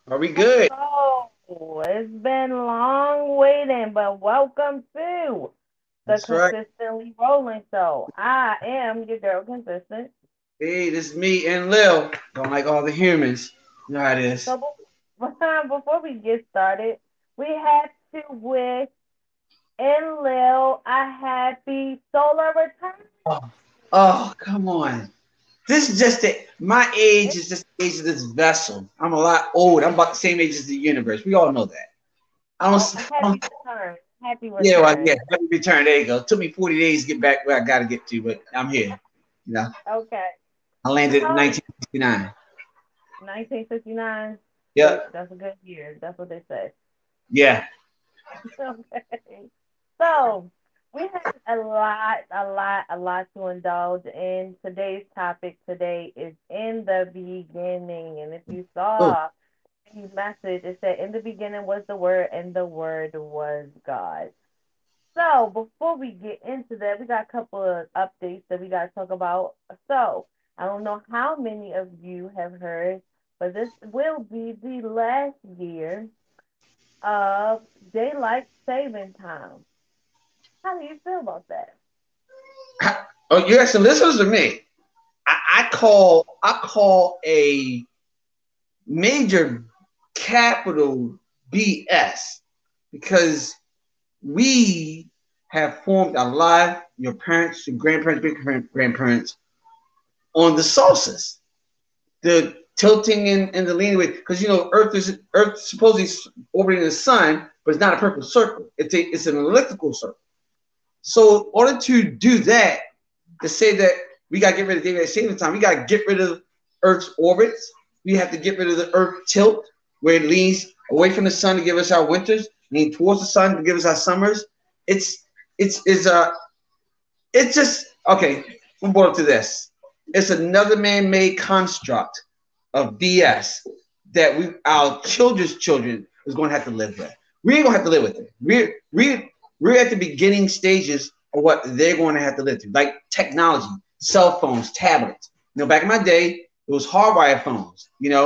Are we good? So it's been long waiting, but welcome to the That's right. Consistently Rolling Show. I am your girl, Consistent. Hey, this is me and Lil. Don't like all the humans. You know how it is. So before we get started, we have to wish Enlil a happy solar return. Oh, oh, come on. This is just it. My age is just the age of this vessel. I'm a lot old. I'm about the same age as the universe. We all know that. I don't. Oh, I don't happy return. Happy yeah, well, yeah. return. Let me return. There you go. It took me 40 days to get back where I got to get to, but I'm here. You know, Okay. I landed in So 1969. 1959. Yep. That's a good year. That's what they say. Yeah. Okay. So we have a lot to indulge in. Today's topic today is in the beginning. And if you Oh, saw the message, it said in the beginning was the word and the word was God. So before we get into that, we got a couple of updates that we got to talk about. So I don't know how many of you have heard, but this will be the last year of daylight saving time. How do you feel about that? oh, you asking listeners or me? I call a major capital BS because we have formed a lot, your parents, your grandparents, great grandparents, on the solstice, the tilting and the leaning away. Because Earth supposedly orbiting the sun, but it's not a perfect circle. It's an elliptical circle. So in order to do that, to say that we got to get rid of daylight saving time, we got to get rid of Earth's orbits. We have to get rid of the Earth tilt, where it leans away from the sun to give us our winters, lean towards the sun to give us our summers. It's it's it's it's just okay. We'll boil it to this. It's another man-made construct of BS that our children's children is going to have to live with. We ain't gonna have to live with it. We're at the beginning stages of what they're going to have to live through, like technology, cell phones, tablets. Back in my day, it was hardwired phones.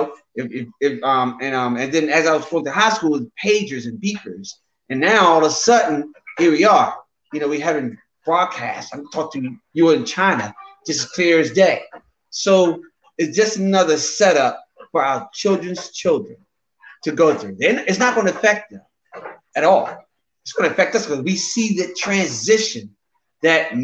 And then as I was going to high school, it was pagers and beepers, and now all of a sudden, here we are. We having broadcasts. I'm talking to you in China, just as clear as day. So it's just another setup for our children's children to go through. Then it's not going to affect them at all. It's going to affect us because we see the transition that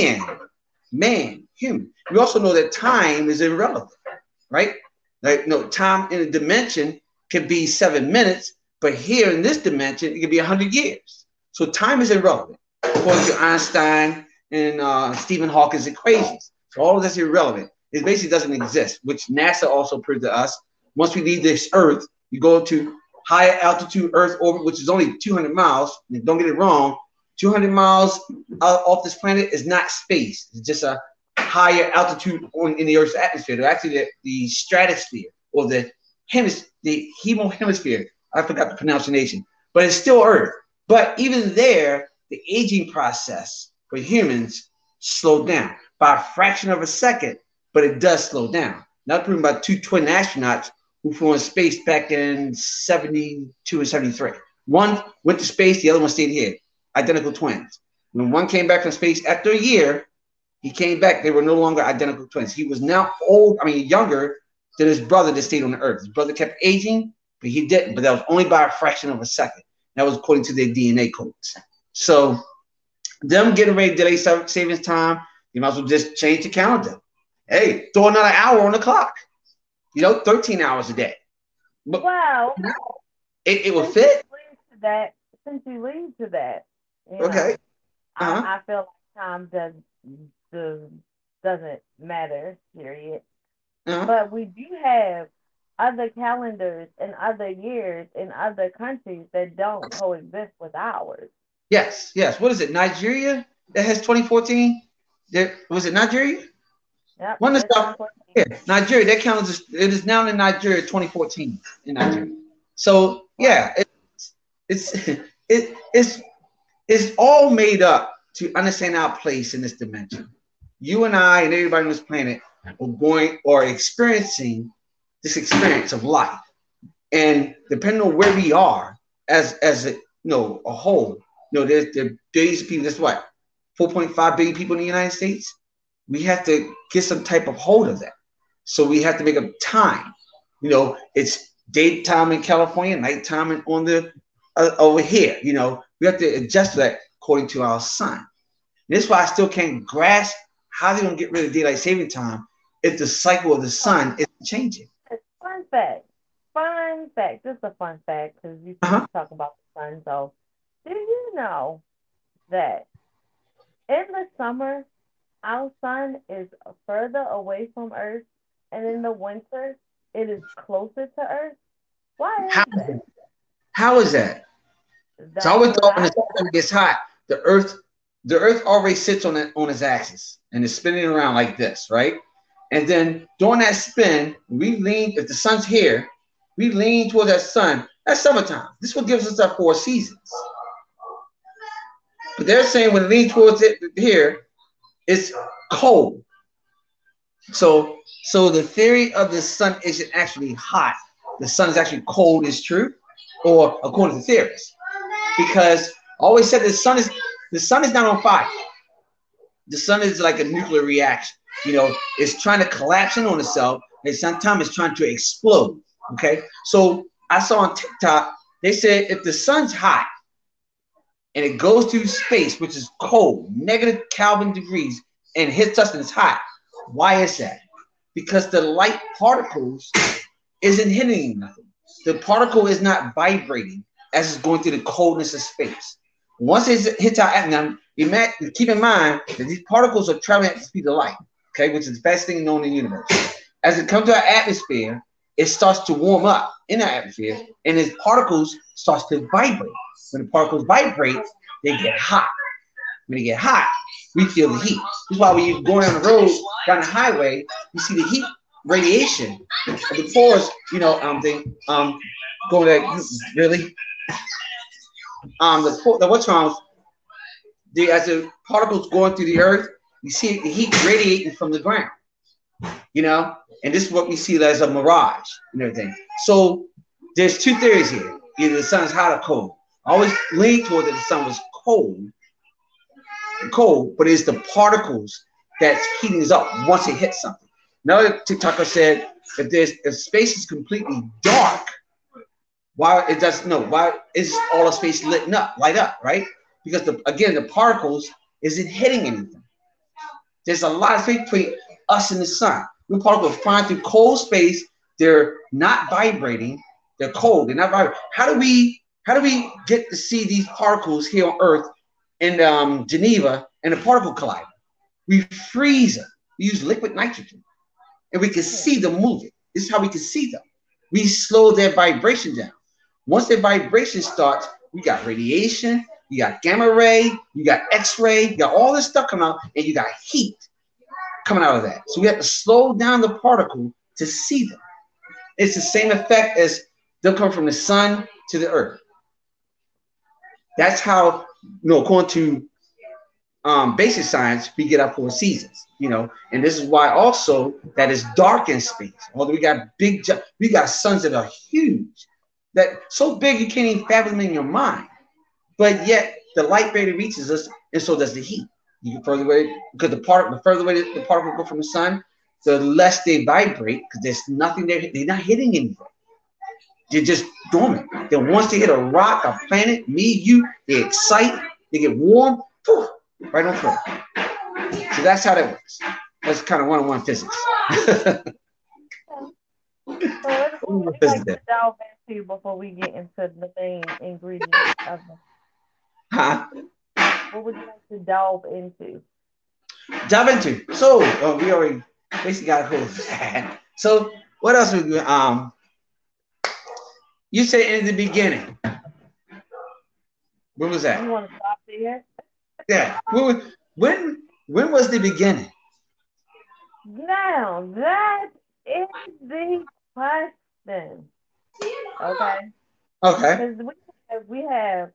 human. We also know that time is irrelevant, right? Like, no, time in a dimension can be 7 minutes, but here in this dimension, it can be 100 years. So time is irrelevant, according to Einstein and Stephen Hawking's equations. So all of that's irrelevant. It basically doesn't exist, which NASA also proved to us. Once we leave this Earth, you go to higher altitude Earth orbit, which is only 200 miles. And don't get it wrong, 200 miles off this planet is not space. It's just a higher altitude in the Earth's atmosphere. They're actually the stratosphere or the hemisphere. I forgot the pronunciation, but it's still Earth. But even there, the aging process for humans slowed down by a fraction of a second, but it does slow down. Not proven by two twin astronauts who flew in space back in 72 and 73. One went to space, the other one stayed here. Identical twins. When one came back from space after a year, he came back. They were no longer identical twins. He was now younger than his brother that stayed on the Earth. His brother kept aging, but he didn't. But that was only by a fraction of a second. That was according to their DNA codes. So them getting ready to delay savings time, you might as well just change the calendar. Hey, throw another hour on the clock. 13 hours a day. But Well, it will since you fit. lead to that, since you lead to that, you Okay. know, Uh-huh. I feel like time does doesn't matter, period. Uh-huh. But we do have other calendars and other years in other countries that don't coexist with ours. Yes, yes. What is it? Nigeria that has 2014? Was it Nigeria? Yep, One is that's South. 2014. Yeah, Nigeria. That counts. It is now in Nigeria 2014 in Nigeria. So Wow. yeah, it's it's all made up to understand our place in this dimension. You and I and everybody on this planet are going or experiencing this experience of life. And depending on where we are as a whole, there's billions of people. That's what 4.5 billion people in the United States. We have to get some type of hold of that. So we have to make a time. It's daytime in California, nighttime on the over here. We have to adjust to that according to our sun. And that's why I still can't grasp how they're gonna get rid of daylight saving time if the cycle of the sun is changing. Fun fact. Fun fact. Just a fun fact because you Uh-huh. talk about the sun. So, did you know that in the summer, our sun is further away from Earth, and in the winter, it is closer to Earth? Why How is that? how is that? So I That's always what thought when I. the sun gets hot, the earth already sits on its axis and is spinning around like this, right? And then during that spin, we lean, if the sun's here, we lean towards that sun. That's summertime. This is what gives us our 4 seasons. But they're saying when we lean towards it here, it's cold. So the theory of the sun isn't actually hot. The sun is actually cold is true, or according to theorists. Because I always said the sun is not on fire. The sun is like a nuclear reaction. It's trying to collapse in on itself, and sometimes it's trying to explode. Okay, so I saw on TikTok they said if the sun's hot and it goes through space, which is cold, negative Kelvin degrees, and hits us and it's hot. Why is that? Because the light particles isn't hitting nothing. The particle is not vibrating as it's going through the coldness of space. Once it hits our atmosphere, keep in mind that these particles are traveling at the speed of light, okay, which is the fastest thing known in the universe. As it comes to our atmosphere, it starts to warm up in our atmosphere, and its particles starts to vibrate. When the particles vibrate, they get hot. When they get hot, we feel the heat. This is why when you're going down the road, down the highway, you see the heat radiation of the pores, going like really, the what's wrong? As the particles going through the earth, you see the heat radiating from the ground, and this is what we see as a mirage and everything. So there's two theories here: either the sun's hot or cold. I always lean toward that the sun was cold, but it's the particles that's heating us up once it hits something. Another TikToker said if space is completely dark, why is all of space light up, right? Because the particles isn't hitting anything. There's a lot of space between us and the sun. When particles flying through cold space, they're not vibrating. They're cold. They're not vibrating. How do we get to see these particles here on Earth in Geneva in a particle collider? We freeze them. We use liquid nitrogen, and we can see them moving. This is how we can see them. We slow their vibration down. Once their vibration starts, we got radiation, you got gamma ray, you got X-ray, you got all this stuff coming out, and you got heat coming out of that. So we have to slow down the particle to see them. It's the same effect as them coming from the sun to the earth. That's how, according to basic science, we get our 4 seasons, and this is why also that is dark in space. Although we got suns that are huge, that so big you can't even fathom in your mind, but yet the light barely reaches us, and so does the heat. You get further away because the further away the particle go from the sun, the less they vibrate because there's nothing there. They're not hitting anything. They're just dormant. Then once they hit a rock, a planet, me, you, they excite, they get warm, poof, right on through. So that's how that works. That's kind of one-on-one physics. So what would you like to delve into before we get into the main ingredients of it? Huh? What would you like to delve into? Dive into. So we already basically got a whole. So what else would you say in the beginning? When was that? You want to stop there? Yeah. When was the beginning? Now that is the question. Okay. Okay. Because we have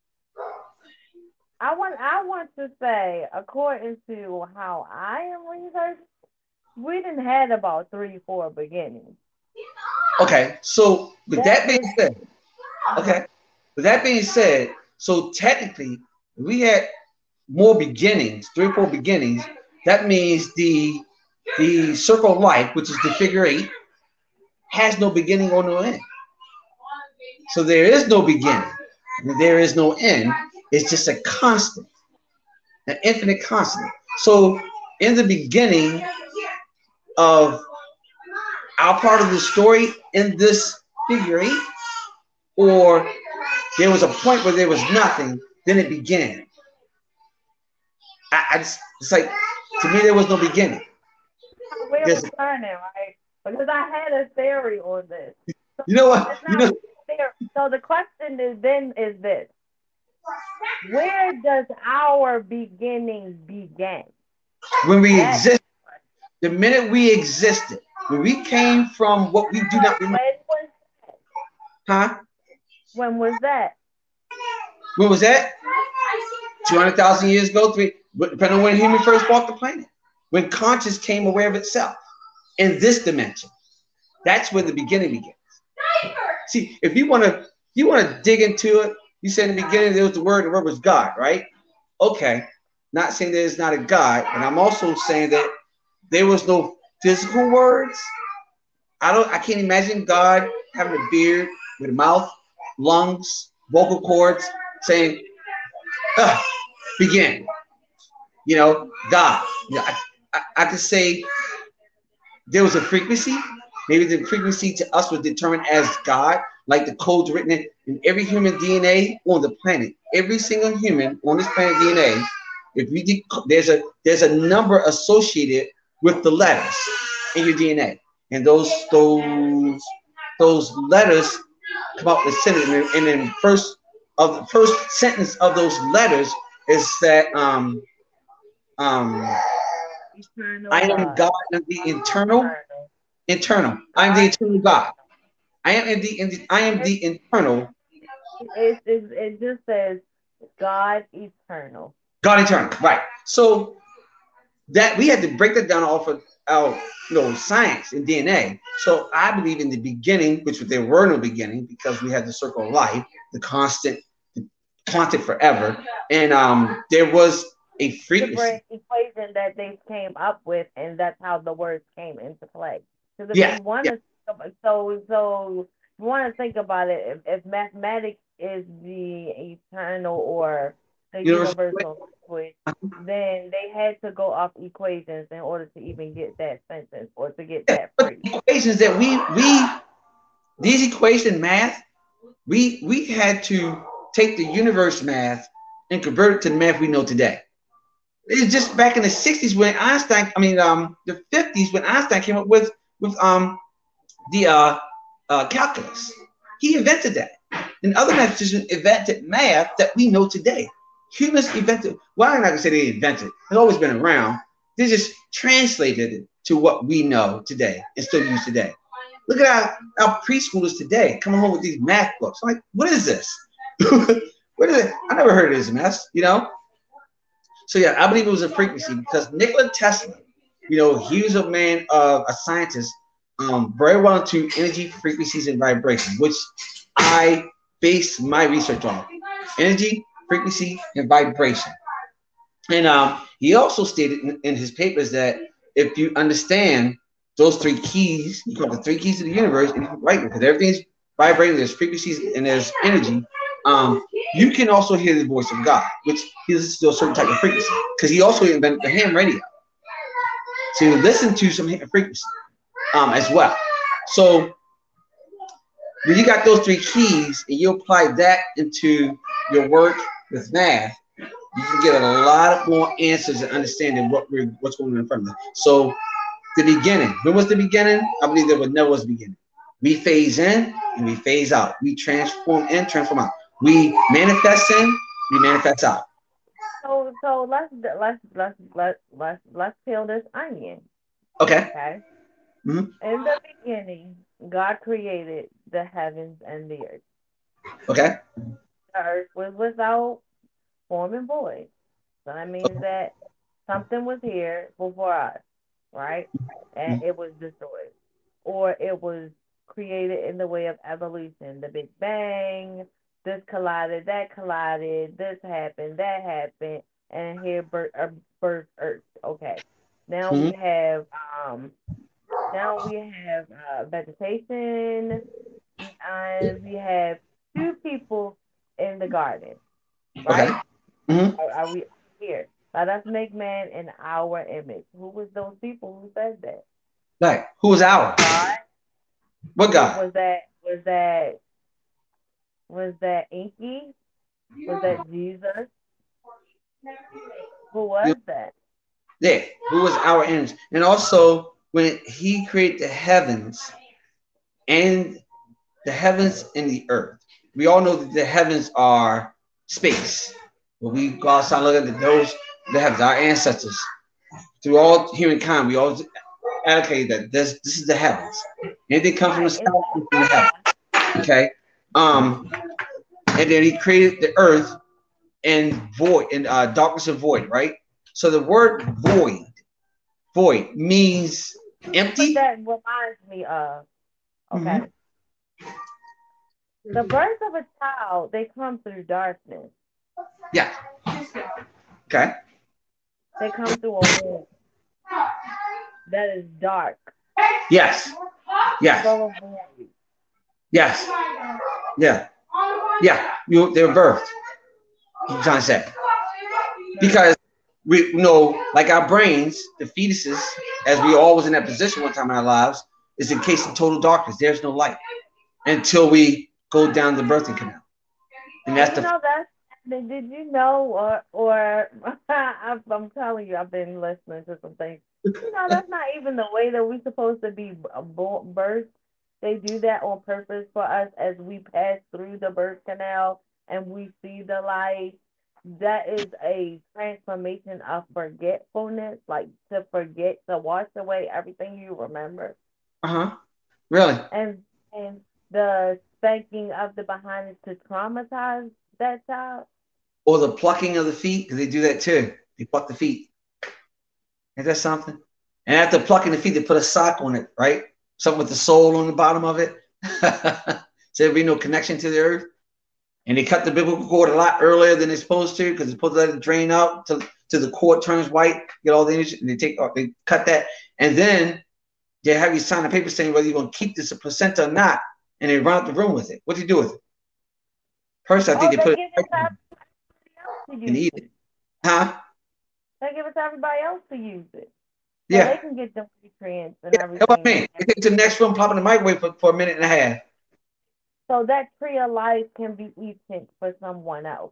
I want to say, according to how I am researching, we didn't had about 3, 4 beginnings. Okay, so with That that being is, said, okay, with that being said, so technically we had more beginnings, three or four beginnings. That means the circle of life, which is the figure eight, has no beginning or no end. So there is no beginning, there is no end. It's just a constant, an infinite constant. So in the beginning of our part of the story in this figure eight, or there was a point where there was nothing, then it began. It's like, to me, there was no beginning. where There's, we're turning, right? Because I had a theory on this. So you know what? it's You not know, theory. So the question is then is this: where does our beginnings begin? when we That exist, the minute we existed, when we came from what we do not remember, when was huh? when was that? When was that? 200,000 years ago, three, depending on when human first walked the planet. When conscious came aware of itself in this dimension. That's where the beginning begins. See, if you want to dig into it, you said in the beginning there was the word was God, right? Okay. Not saying there's not a God, but I'm also saying that there was no physical words. I can't imagine God having a beard with a mouth, lungs, vocal cords, saying, begin. God. I could say there was a frequency. Maybe the frequency to us was determined as God, like the codes written in every human DNA on the planet. Every single human on this planet DNA, if we there's a number associated with the letters in your DNA, and those letters come out with sentence, and then the first sentence of those letters is that um Eternal I am God. God, I'm the internal. I am the God eternal God. I am it, the internal it just says God eternal. God eternal. Right. So that we had to break that down off of our science and DNA. So I believe in the beginning, which there were no beginning because we had the circle of life, the constant forever, and there was a Different frequency. equation that they came up with, and that's how the words came into play. Because if Yeah, you want yeah. to, so if you want to think about it, if mathematics is the eternal or the Universal. universal language, then they had to go off equations in order to even get that sentence or to get Yeah, that but phrase. the equations that these equation math, we had to take the universe math and convert it to the math we know today. It's just back in the 60s when the 50s when Einstein came up with the calculus. He invented that. And other mathematicians invented math that we know today. Humans invented, well, I'm not going to say they invented, it's always been around. They just translated it to what we know today and still use today. Look at our preschoolers today coming home with these math books. I'm like, what is this? What is it? I never heard of this mess. So yeah, I believe it was a frequency because Nikola Tesla, he was a scientist, very well into energy, frequencies, and vibration, which I base my research on. Energy, frequency, and vibration. And he also stated in his papers that if you understand those three keys, you call it the three keys to the universe, and you can write it because everything's vibrating, there's frequencies and there's energy. You can also hear the voice of God, which is still a certain type of frequency, because he also invented the ham radio. So you listen to some frequency as well. So when you got those three keys and you apply that into your work with math, you can get a lot more answers and understanding what's going on in front of us. So the beginning. When was the beginning? I believe there never was a beginning. We phase in and we phase out. We transform in, transform out. We manifest in, we manifest out. So let's peel this onion. Okay. Okay. Mm-hmm. In the beginning, God created the heavens and the earth. Okay. The earth was without form and void. So that means that something was here before us, right? And it was destroyed. Or it was created in the way of evolution. The Big Bang, this collided, that collided, this happened, that happened, and here birth Earth. Okay. Now we Mhm. have um now we have vegetation, and we have two people in the garden, Okay. right? Hmm. Are we here? Let us make man in our image. Who was those people who said that? Right. Who was our? God. What Who God? was that? Was that Inky? Was that Jesus? Who You was that? Yeah. Who was our image? And also, when He created and the heavens and the earth, we all know that the heavens are space. When we go outside and look at those, the heavens, our ancestors, through all humankind, we always allocate that this is the heavens. Anything comes from the Right. sky And comes from the heavens. Okay. Um, and then He created the earth and void, in darkness and void, right? So the word void means what empty. that reminds me of, Mm-hmm. okay, the birth of a child, they come through darkness. Yeah. Okay. They come through a womb that is dark, Yes. Yes. full of void. Yes. Yeah. Yeah. They're birthed. I'm trying to say Hmm. because we know, like our brains, the fetuses, as we all was in that position one time in our lives, is encased in total darkness. There's no light until we go down the birthing canal, and And that's you the know that's did you know or I'm telling you, I've been listening to some things. You know that's not even the way that we're supposed to be birthed. They do that on purpose for us as we pass through the birth canal and we see the light. That is a transformation of forgetfulness, like to forget, to wash away everything you remember, uh-huh. Really. and and the spanking of the behind is to traumatize that child. Or the plucking of the feet, because they do that too. They pluck the feet. Ain't that something? And after plucking the feet, they put a sock on it, right? Something with the sole on the bottom of it. So there'll be no connection to the earth. And they cut the biblical cord a lot earlier than they're supposed to, because they're supposed to let it drain out till the cord turns white, get all the energy, and they cut that. And then they have you sign a paper saying whether you're gonna keep this a placenta or not, and they run out the room with it. What do you do with it? First, I think Oh, they they put give it it to everybody else to and use eat it. it. Huh? They give it to everybody else to use it, so Yeah. they can get the nutrients and Yeah, that's what I everything mean. in They there. take it to the next room, pop in the microwave for a minute and a half. So that tree of life can be eaten for someone else.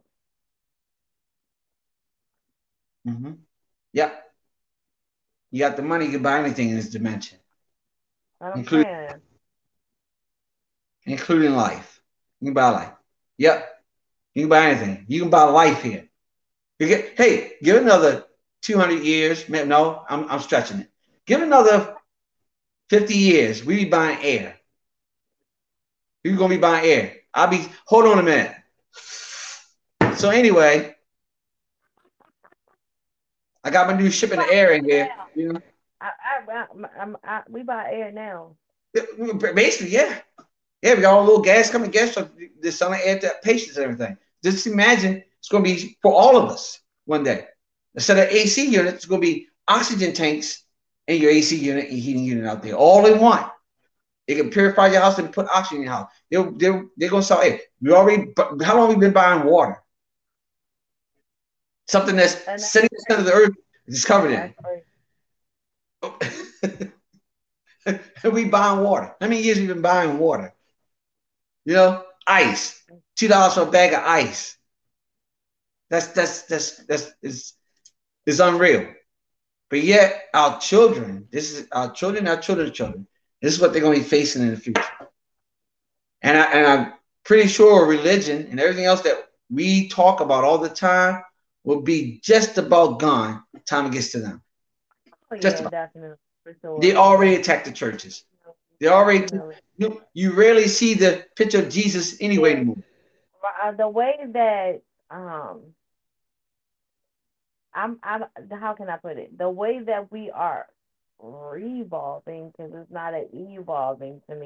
Mm-hmm. Yep. You got the money, you can buy anything in this dimension, What I'm including saying. including life. You can buy life. Yep. You can buy anything. You can buy life here. Hey, give another 200 years. No, I'm stretching it. Give another 50 years. We be buying air. We're gonna be buying air. Hold on a minute. So anyway, I got my new ship in the air in here. Now, You know, we buy air now. basically, yeah. Yeah, we got all a little gas coming, gas truck. They're selling air to patients and everything. Just imagine it's going to be for all of us one day. Instead of AC units, it's going to be oxygen tanks in your AC unit and heating unit out there, all in one. They can purify your house and put oxygen in your house. They're going to sell air. How long have we been buying water? Something that's And 70% of the earth is covered in that's crazy. it. And we buying water. How many years have we been buying water? Ice. $2 for a bag of ice. Is unreal. But yet our children, this is our children, our children's children. This is what they're going to be facing in the future. And I'm pretty sure religion and everything else that we talk about all the time will be just about gone by the time it gets to them. Oh Just yeah, about. definitely for They sure. already attacked the churches. They already Definitely. you rarely see the picture of Jesus anyway Yeah, anymore. the way that um I'm how can I put it? The way that we are revolving, because it's not an evolving to me.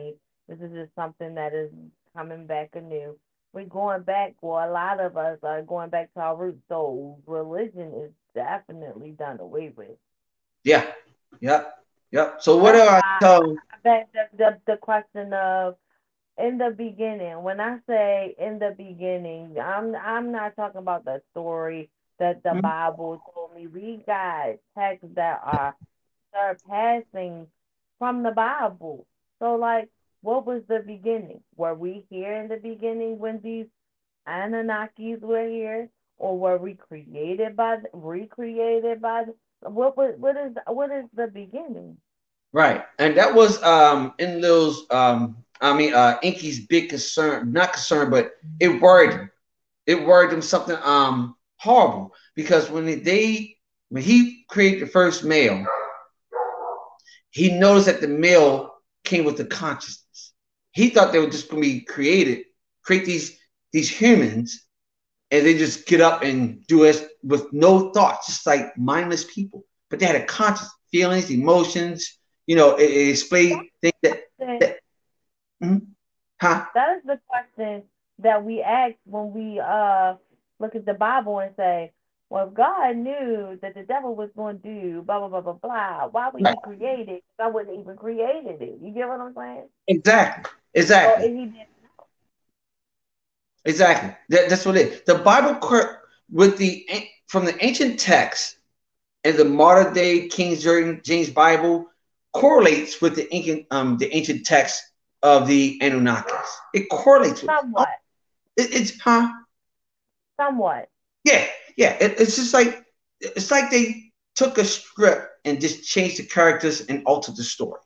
This is just something that is coming back anew. We're going back, well, a lot of us are going back to our roots. So religion is definitely done away with. Yeah. Yep. Yep. So what do That's I why tell? I bet the question of in the beginning, when I say in the beginning, I'm not talking about the story that the Hmm? Bible told me. We got texts that are surpassing from the Bible. So like what was the beginning? Were we here in the beginning when these Anunnakis were here? Or were we created by recreated by what is the beginning? Right. And that was in those Inky's big concern, not concern, but it worried him. It worried him something horrible because when he created the first male, he noticed that the male came with a consciousness. He thought they were just going to be create these humans, and they just get up and do it with no thoughts, just like mindless people. But they had a conscious feelings, emotions. It displayed things that mm, huh? That is the question that we ask when we look at the Bible and say, well, if God knew that the devil was going to do blah blah blah blah blah, why would Right. He create it? I wouldn't even created it. You get what I'm saying? Exactly. So Exactly. if He did, Exactly. That's what it is. The Bible with the from the ancient text and the modern day James Bible correlates with the ancient text of the Anunnakis. It correlates with. Oh, somewhat, it's huh? somewhat. Yeah, yeah. It's just like they took a script and just changed the characters and altered the story.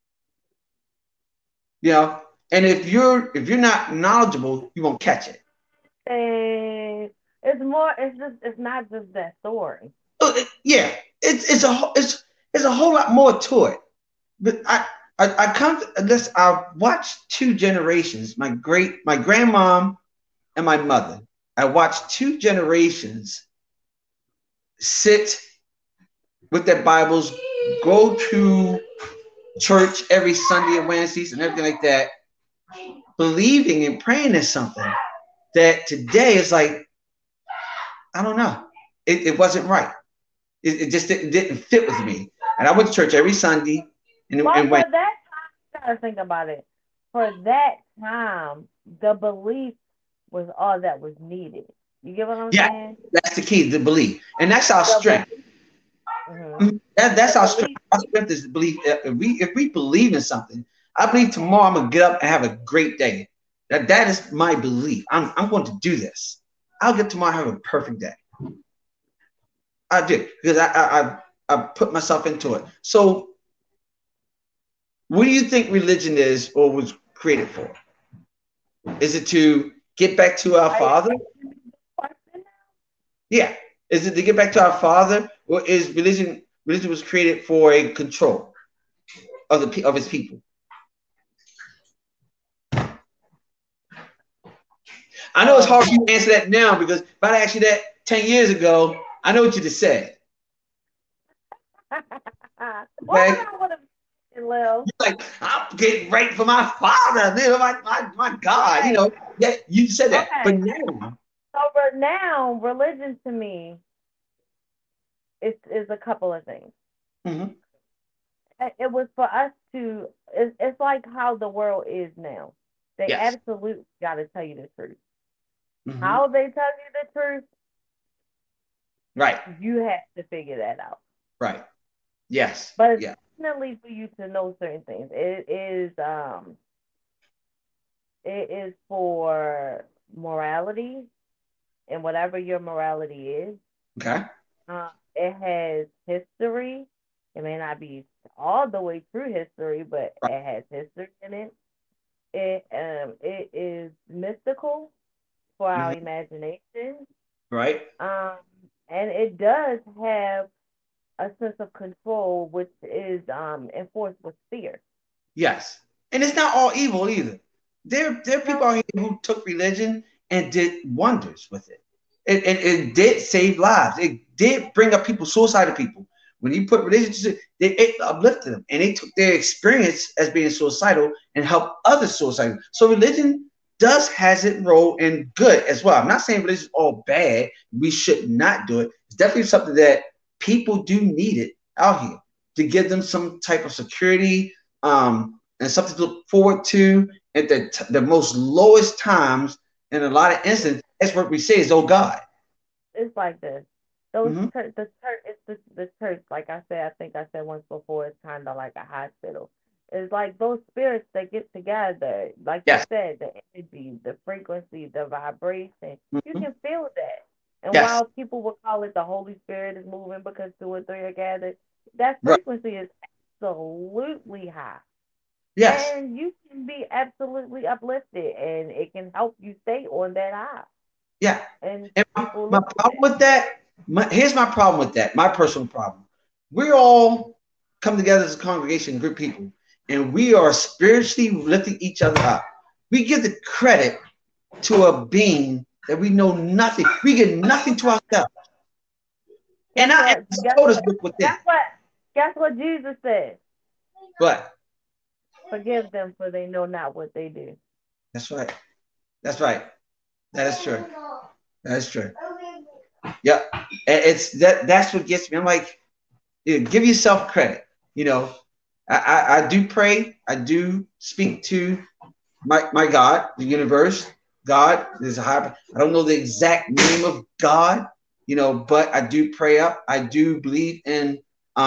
You know, and if you're not knowledgeable, you won't catch it. It's more. It's not just that story. Yeah, it's a whole lot more to it. But I come to this. I watched two generations. My grandmom and my mother. I watched two generations sit with their Bibles, go to church every Sunday and Wednesdays and everything like that, believing and praying in something that today is like, I don't know. It wasn't right. It just didn't fit with me. And I went to church every Sunday Well, and for went, that time, you gotta think about it. For that time, the belief was all that was needed. You get what I'm yeah, saying? that's the key, the belief. And that's our The strength. belief. Mm-hmm. That's The our strength. belief. Our strength is to believe. If we believe in something, I believe tomorrow I'm gonna get up and have a great day. That is my belief. I'm going to do this. I'll get tomorrow and have a perfect day. I do because I put myself into it. So, what do you think religion is or was created for? Is it to get back to our Are you Father? asking me this question Yeah. Is it to get back to our Father, or is religion was created for a control of his people? I know it's now? hard for you to answer that now because if I'd asked you that 10 years ago, I know what you'd have said. What Okay? would I would have Lil? Like, I'm getting right for my father, my God, Right. Yeah, you said that. But Okay. now, So for now, religion to me is a couple of things. mm-hmm, It was for us to. It's like how the world is now. They yes. absolutely got to tell you the truth. Mm-hmm, How they tell you the truth, right, you have to figure that out. right. Yes. But it's Yeah. definitely for you to know certain things. It is for morality and whatever your morality is. Okay. It has history. It may not be all the way through history, but Right. it has history in it. It is mystical for our Mm-hmm, imagination. right. Um, and it does have a sense of control, which is enforced with fear. Yes. And it's not all evil either. There are people No, out here who took religion and did wonders with it. It did save lives. It did bring up people, suicidal people. When you put religion, it uplifted them, and they took their experience as being suicidal and helped others suicidal. So religion has its role in good as well. I'm not saying religion is all bad. We should not do it. It's definitely something that people do need it out here to give them some type of security, and something to look forward to at the most lowest times. In a lot of instances, that's what we say is, oh God. It's like this. Those Mm-hmm. the church, like I said, I think I said once before, it's kind of like a hospital. It's like those spirits that get together, like you Yes. said, the energy, the frequency, the vibration. You Mm-hmm. can feel that. And Yes. while people will call it the Holy Spirit is moving because two or three are gathered, that Right. frequency is absolutely high. Yes. And you can be absolutely uplifted, and it can help you stay on that high. Yeah. And And people my look at problem that. with that, here's my problem with that, my personal problem. We all come together as a congregation, a group of people, and we are spiritually lifting each other up. We give the credit to a being that we know nothing. We get nothing to ourselves. And Guess I what? Guess told us what? look within. Guess what? Guess what Jesus said? But Forgive them, for they know not what they do. that's right. That's right. That is true. That is true. Yeah. And that's what gets me. I'm like, give yourself credit. You know, I do pray. I do speak to my God, the universe. God is a high. I don't know the exact name of God, but I do pray up. I do believe in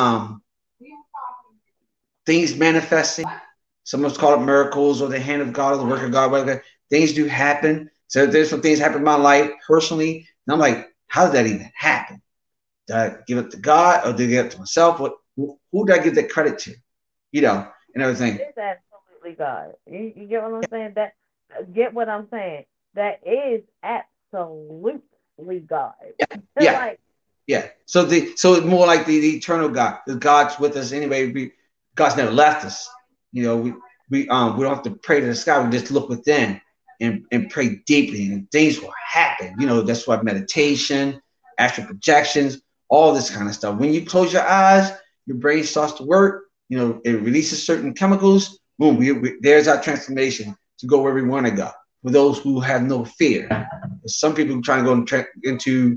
things manifesting. Someone's called it miracles or the hand of God or the work of God, whatever. Things do happen. So there's some things happen in my life personally. And I'm like, how did that even happen? Did I give it to God or did I give it to myself? Who did I give that credit to? And everything. It is absolutely God. You get what I'm saying? Get what I'm saying? That is absolutely God. Yeah. Like, yeah. So it's more like the eternal God. The God's with us anyway. God's never left us. We don't have to pray to the sky. We just look within and pray deeply, and things will happen. That's why meditation, astral projections, all this kind of stuff. When you close your eyes, your brain starts to work. It releases certain chemicals. Boom, there's our transformation to go where we want to go. For those who have no fear, some people trying to go into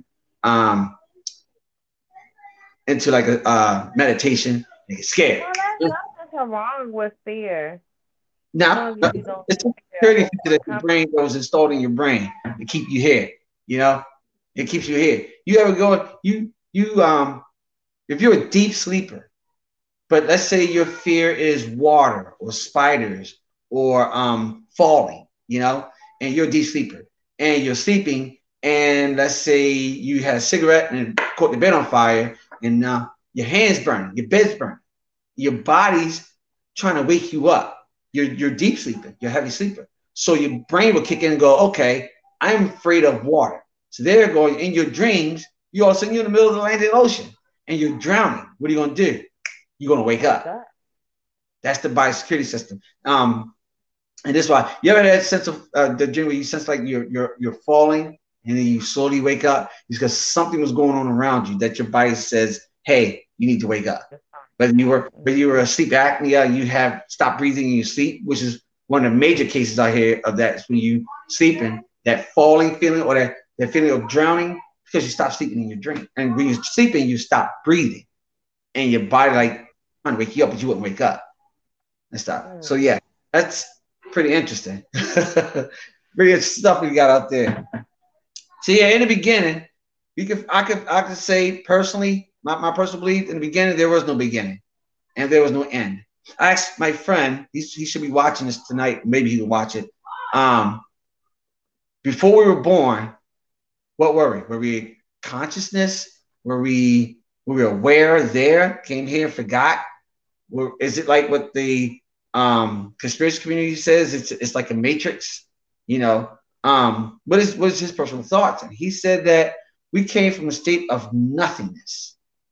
like a meditation, they get scared. well, there's nothing wrong with fear. Now, it's a security feature that your brain goes installed in your brain to keep you here. It keeps you here. You ever go? If you're a deep sleeper, but let's say your fear is water or spiders or falling, and you're a deep sleeper and you're sleeping, and let's say you had a cigarette and caught the bed on fire, and your hands burning, your bed's burning, your body's trying to wake you up. You're deep sleeping, you're heavy sleeper. So your brain will kick in and go, okay, I'm afraid of water. So they're going in your dreams, you're all of a sudden you're in the middle of the Atlantic Ocean and you're drowning. What are you going to do? You're going to wake up. That's the biosecurity system. And this is why you ever had that sense of the dream where you sense like you're falling and then you slowly wake up? It's because something was going on around you that your body says, hey, you need to wake up. Whether you were asleep apnea, you have stopped breathing in your sleep, which is one of the major cases I hear of that. Is when you sleeping, that falling feeling or that feeling of drowning, because you stop sleeping in your dream. And when you're sleeping, you stop breathing, and your body like trying to wake you up, but you wouldn't wake up and stuff. So yeah, that's pretty interesting. Pretty interesting stuff we got out there. So yeah, in the beginning, I could say personally. My personal belief, in the beginning, there was no beginning and there was no end. I asked my friend, he should be watching this tonight. Maybe he will watch it. Before we were born, what were we? Were we consciousness? Were we aware there, came here, forgot? Is it like what the conspiracy community says? It's like a matrix, what is his personal thoughts? And he said that we came from a state of nothingness.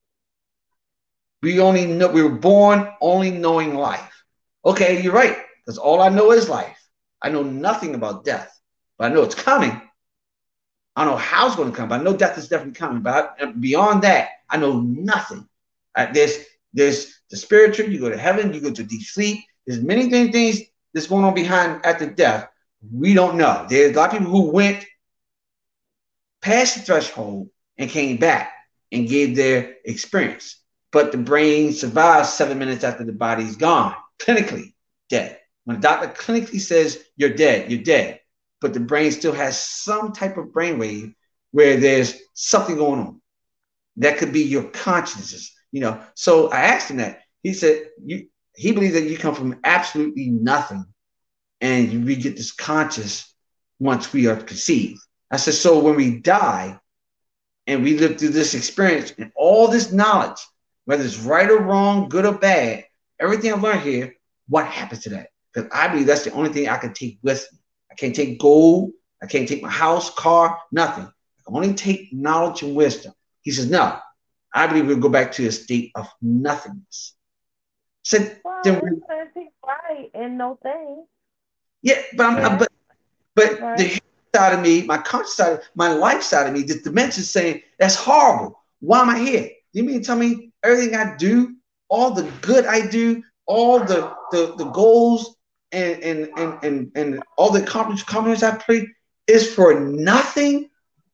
We were born only knowing life. Okay, you're right, because all I know is life. I know nothing about death, but I know it's coming. I don't know how it's going to come, but I know death is definitely coming. But beyond that, I know nothing. There's the spiritual. You go to heaven. You go to deep sleep. There's many things that's going on behind after death. We don't know. There's a lot of people who went past the threshold and came back and gave their experience. But the brain survives 7 minutes after the body's gone, clinically dead. When a doctor clinically says you're dead, you're dead. But the brain still has some type of brainwave where there's something going on. That could be your consciousness, So I asked him that. He said he believes that you come from absolutely nothing and we get this conscious once we are conceived. I said, so when we die and we live through this experience and all this knowledge, whether it's right or wrong, good or bad, everything I've learned here, what happens to that? Because I believe that's the only thing I can take with me. I can't take gold. I can't take my house, car, nothing. I can only take knowledge and wisdom. He says, no, I believe we'll go back to a state of nothingness. Said, well, then right and no thing. Yeah, but right. The side of me, my conscious side, my life side of me, this dimension saying that's horrible. Why am I here? You mean to tell me everything I do, all the good I do, all the goals and all the accomplishments I play is for nothing?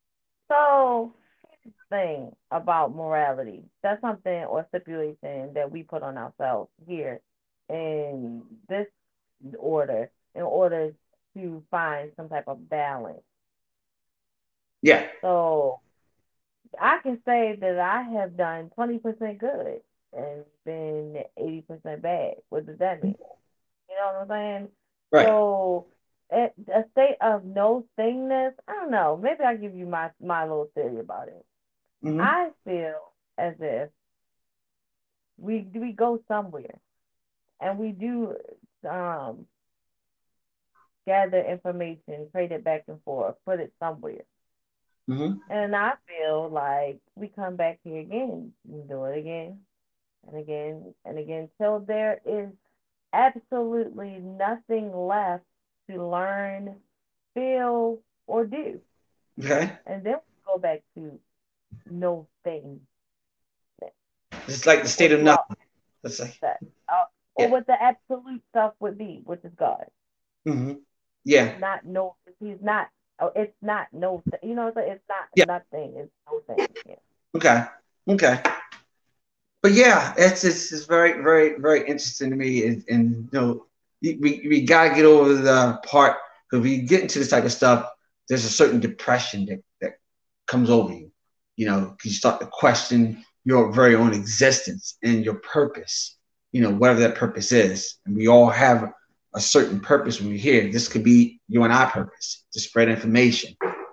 So thing about morality, that's something or stipulation that we put on ourselves here in this order in order to find some type of balance. Yeah. So I can say that I have done 20% good and been 80% bad. What does that mean? You know what I'm saying? Right. So a state of no thingness, I don't know. Maybe I'll give you my little theory about it. Mm-hmm. I feel as if we go somewhere and we do gather information, trade it back and forth, put it somewhere. Mm-hmm. And I feel like we come back here again, we do it again and again and again till there is absolutely nothing left to learn, feel, or do. Okay. And then we go back to no thing. It's like the state of nothing. Let's say. Or what the absolute stuff would be, which is God. Mm-hmm. Yeah. Not no. He's not. Oh, it's not no. You know, it's not nothing. It's no thing. Yeah. Okay. But yeah, it's very, very, very interesting to me, and we gotta get over the part because we get into this type of stuff. There's a certain depression that comes over you, because you start to question your very own existence and your purpose, whatever that purpose is. And we all have a certain purpose when we're here. This could be you and I purpose to spread information,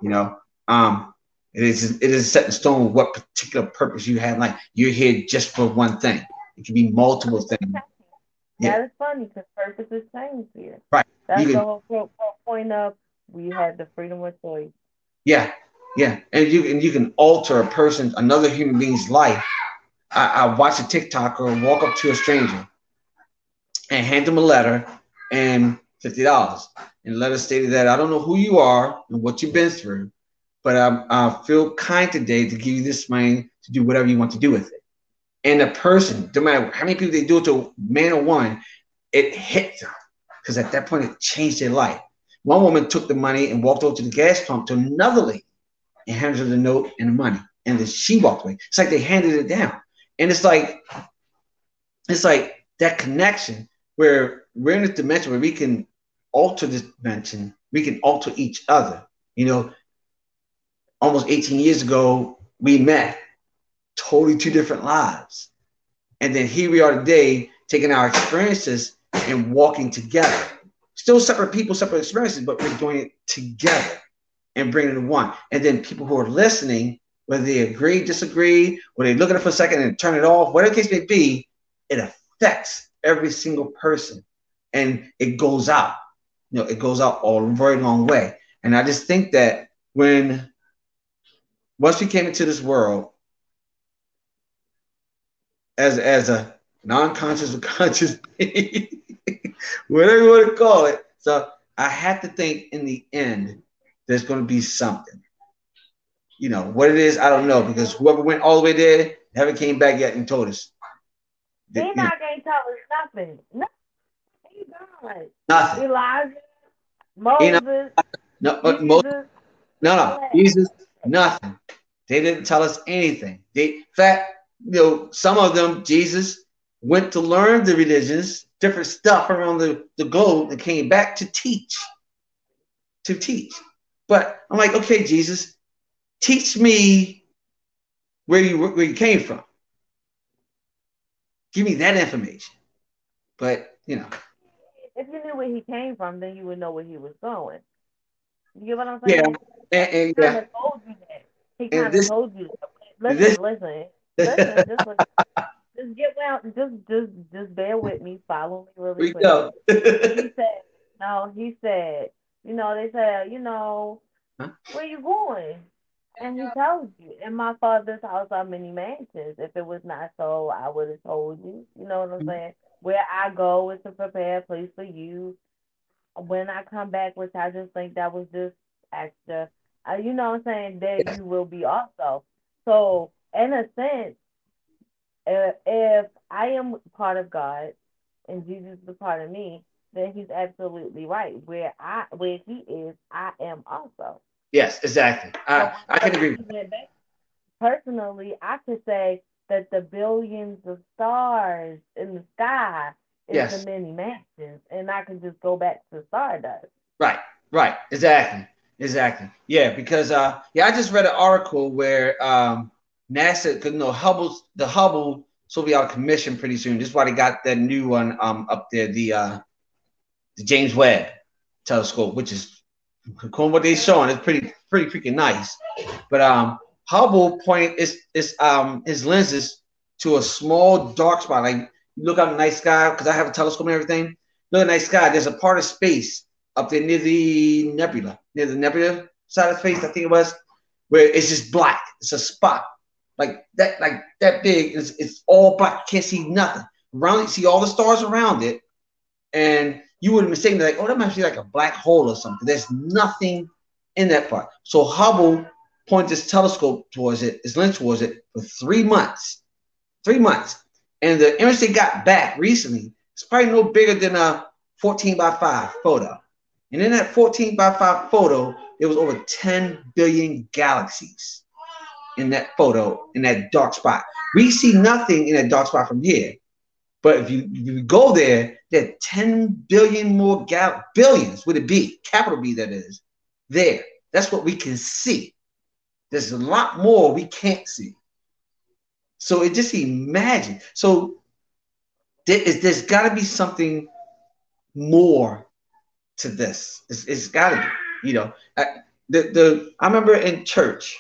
It is set in stone what particular purpose you have. Like you're here just for one thing. It can be multiple things. That is funny because purposes change here. Right. That's the whole point of we have the freedom of choice. Yeah. And you can alter another human being's life. I watch a TikToker walk up to a stranger and hand them a letter and $50. And the letter stated that I don't know who you are and what you've been through, but I feel kind today to give you this money to do whatever you want to do with it. And the person, no matter how many people they do it to, man or woman, it hit them because at that point it changed their life. One woman took the money and walked over to the gas pump to another lady and handed her the note and the money, and then she walked away. It's like they handed it down, and it's like that connection where we're in a dimension where we can alter this dimension, we can alter each other. Almost 18 years ago, we met, totally two different lives. And then here we are today, taking our experiences and walking together. Still separate people, separate experiences, but we're doing it together and bringing it to one. And then people who are listening, whether they agree, disagree, or they look at it for a second and turn it off, whatever the case may be, it affects every single person. And it goes out. It goes out a very long way. And I just think that once we came into this world as a non-conscious or conscious being, whatever you want to call it. So I have to think in the end, there's going to be something. What it is, I don't know, because whoever went all the way there haven't came back yet and told us. You know, Enoch ain't tell us nothing. Nothing. He God. nothing. Elijah, You know, Moses, no, but most, Jesus, no, all that. Jesus, nothing. They didn't tell us anything. In fact, some of them, Jesus went to learn the religions, different stuff around the globe, and came back to teach. To teach. But I'm like, okay, Jesus, teach me where you came from. Give me that information. But If you knew where he came from, then you would know where he was going. You get what I'm yeah, saying? and He kind yeah, of told you that. He and kind of told you that. this, Listen. Just get well. Just bear with me. Follow me really we go. quickly. He said, no. He said, they said, Huh? where you going? And he tells you, in my father's house are many mansions. If it was not so, I would have told you. You know what I'm saying? Where I go is to prepare a place for you. When I come back, which I just think that was just extra. You know what I'm saying? There Yes, you will be also. So, in a sense, if I am part of God and Jesus is part of me, then he's absolutely right. Where he is, I am also. yes, exactly. So I can agree with when he went back, personally, I could say that the billions of stars in the sky that. is the Yes, many mansions, and I can just go back to Stardust. right, right, exactly, exactly. Yeah, because yeah, I just read an article where NASA, because the Hubble, so be out of commission pretty soon. This is why they got that new one up there, the James Webb telescope, which is according to what they're showing, it's pretty freaking nice. But Hubble pointed his lenses to a small dark spot. Like you look out in the night sky, because I have a telescope and everything. Look at the night sky. There's a part of space up there near the nebula side of space. I think it was where it's just black. It's a spot like that big. It's all black. You can't see nothing around it. You see all the stars around it, and you would mistake like, oh, that must be like a black hole or something. There's nothing in that part. So Hubble pointed his telescope towards it, his lens towards it for 3 months. 3 months. And the image they got back recently is probably no bigger than a 14 by 5 photo. And in that 14 by 5 photo, there was over 10 billion galaxies in that photo, in that dark spot. We see nothing in that dark spot from here. But if you go there, there are 10 billion more billions with a B, capital B that is, there. That's what we can see. There's a lot more we can't see. So it just imagine. So there's got to be something more to this. It's got to be. I remember in church,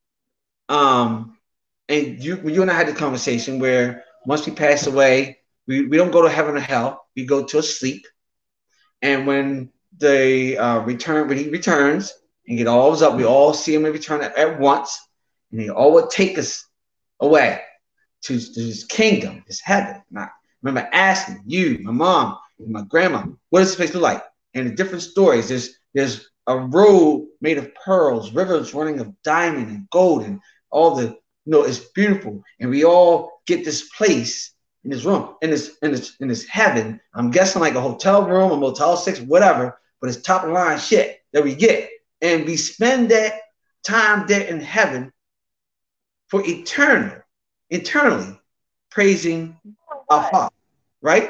and you and I had the conversation where once we pass away, we don't go to heaven or hell. We go to a sleep. And when when he returns and get all up, we all see him return at once, and he all would take us away to his kingdom, his heaven. And I remember asking you, my mom, and my grandma, what does this place look like? And the different stories. There's a road made of pearls, rivers running of diamond and gold, and all it's beautiful. And we all get this place in this room, in this heaven. I'm guessing like a hotel room, a Motel 6, whatever, but it's top of the line shit that we get. And we spend that time there in heaven for eternally praising our What? Father, right?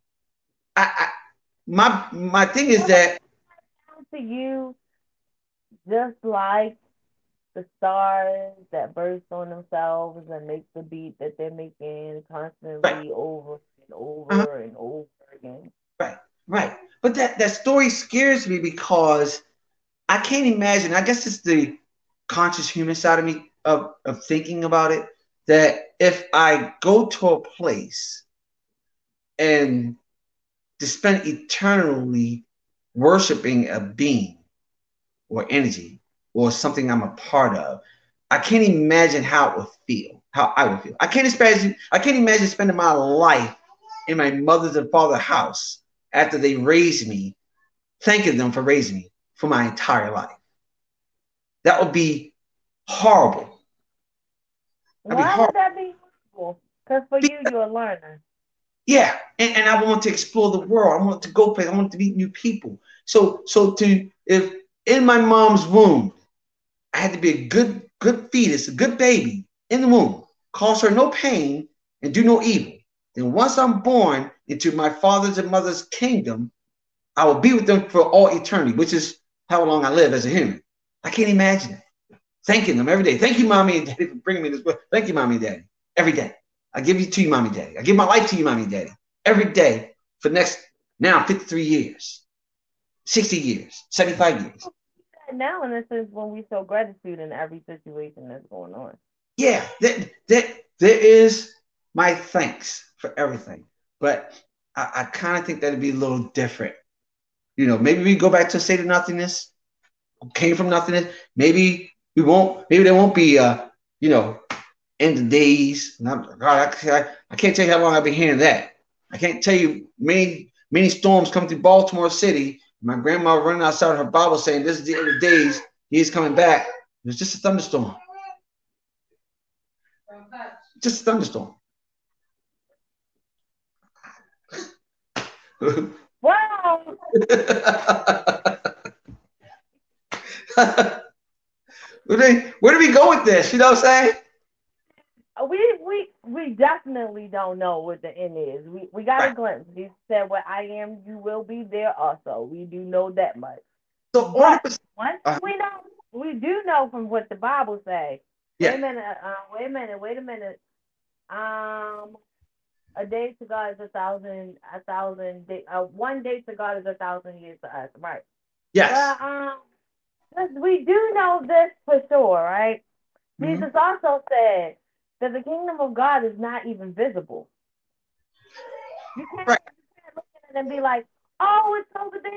My thing is that To you, just like the stars that burst on themselves and make the beat that they're making right, constantly over and uh-huh, over and over again. right, right. But that story scares me because I can't imagine. I guess it's the conscious human side of me of thinking about it. That if I go to a place and to spend eternally worshiping a being or energy or something I'm a part of, I can't imagine how it would feel, how I would feel. I can't imagine spending my life in my mother's and father's house after they raised me, thanking them for raising me for my entire life. That would be horrible. That'd be Why would horrible. that be useful? Because for you, you're a learner. Yeah, and I want to explore the world. I want to go places. I want to meet new people. So if in my mom's womb, I had to be a good fetus, a good baby in the womb, cause her no pain and do no evil. Then once I'm born into my father's and mother's kingdom, I will be with them for all eternity, which is how long I live as a human. I can't imagine it. Thanking them every day. Thank you, mommy and daddy, for bringing me this world. Thank you, mommy and daddy. Every day. I give you to you, mommy and daddy. I give my life to you, mommy and daddy. Every day for the next now 53 years, 60 years, 75 years. Now, in a sense, when we show gratitude in every situation that's going on. Yeah, there is my thanks for everything. But I kind of think that'd be a little different. You know, maybe we go back to a state of nothingness, came from nothingness. Maybe we won't, maybe there won't be, you know, end of days. God, I can't tell you how long I've been hearing that. I can't tell you many storms come through Baltimore City. My grandma running outside her Bible saying, this is the end of days. He is coming back. It was just a thunderstorm. Just a thunderstorm. Wow. Where do we go with this? You know what I'm saying? We definitely don't know what the end is. We got a glimpse. He said, "Where I am, you will be there also." We do know that much. So but once we do know from what the Bible says. Yeah. Wait a minute. A day to God is a thousand. One day to God is 1,000 years to us, right? Yes. But we do know this for sure, right? Mm-hmm. Jesus also said that the kingdom of God is not even visible. You can't look at it and be like, "Oh, it's over there."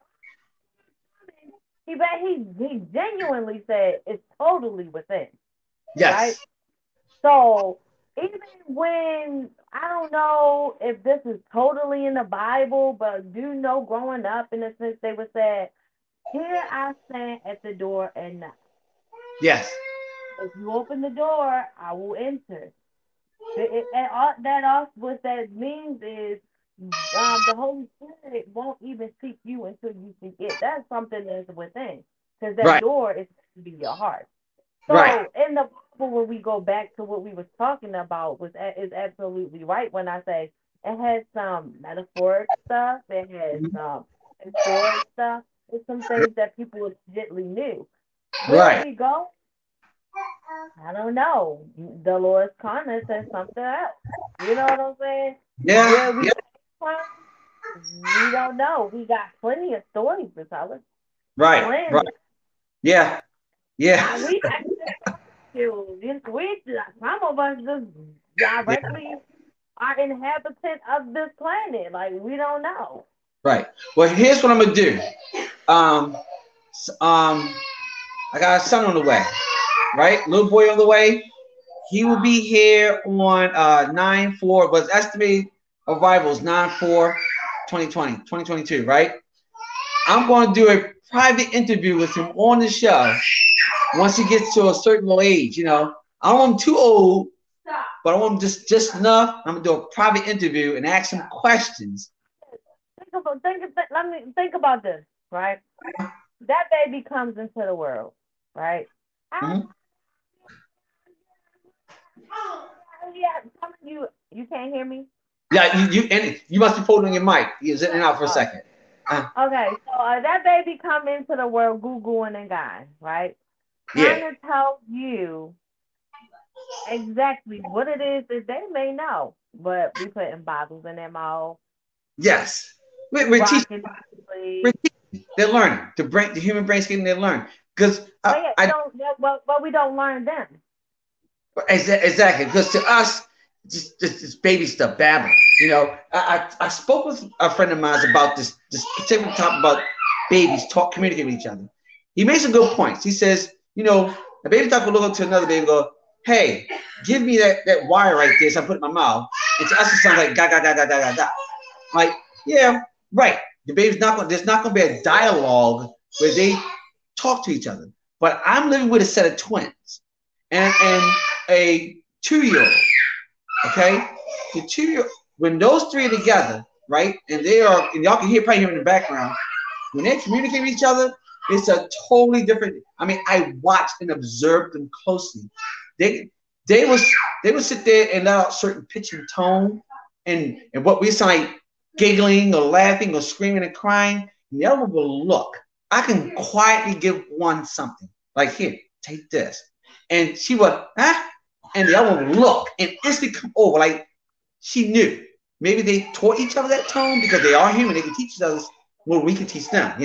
He genuinely said it's totally within. Yes. Right? So even when I don't know if this is totally in the Bible, but do know growing up in a sense they would say, "Here I stand at the door and knock." Yes. If you open the door, I will enter. What that means is the Holy Spirit won't even seek you until you seek it. That's something that's within, because that door is to be your heart. So in the Bible, when we go back to what we was talking about, is absolutely right when I say it has some metaphoric stuff, it has some historic stuff, it's some things that people legitimately knew. Where we go, I don't know. Dolores Connor said something else. You know what I'm saying? Yeah. Where we don't know. We got plenty of stories to tell us. Right. Yeah. Yeah. Some of us just directly are inhabitants of this planet. Like, we don't know. Right. Well, here's what I'm gonna do. I got a son on the way. Right, little boy on the way. He will be here on 9/4, but estimated arrivals 9/4, 2022, right? I'm going to do a private interview with him on the show once he gets to a certain age. You know, I don't want him too old, but I want him just enough. I'm going to do a private interview and ask him questions. Let me think about this, right? That baby comes into the world, right? Mm-hmm. Yeah, you can't hear me? Yeah, you must be pulling on your mic. You're sitting out for a second. Okay, so that baby come into the world Googling and guy, right? Yeah. Trying to tell you exactly what it is that they may know, but we putting Bibles in their mouth. Yes. We're teaching. They're learning. The human brain's getting there learn. Because but we don't learn them. Exactly. Because to us, just baby stuff, babbling. You know, I spoke with a friend of mine about this particular topic about babies communicating with each other. He made some good points. He says, you know, a baby talk will look up to another baby and go, "Hey, give me that wire right there." So I put it in my mouth. And to us, it sounds like ga ga ga ga ga ga ga. Like, yeah, right. There's not going to be a dialogue where they talk to each other. But I'm living with a set of twins and a 2-year-old. Okay, the 2-year-old. when those three are together, right, and y'all can probably hear in the background, when they communicate with each other, it's a totally different. I mean, I watched and observed them closely. They they was they would sit there and let out certain pitch and tone, and what we sound like giggling or laughing or screaming and crying. And the other will look. I can quietly give one something like, here, take this, and she would, huh? And the other one would look and instantly come over like she knew. Maybe they taught each other that tone because they are human. They can teach us what we can teach them,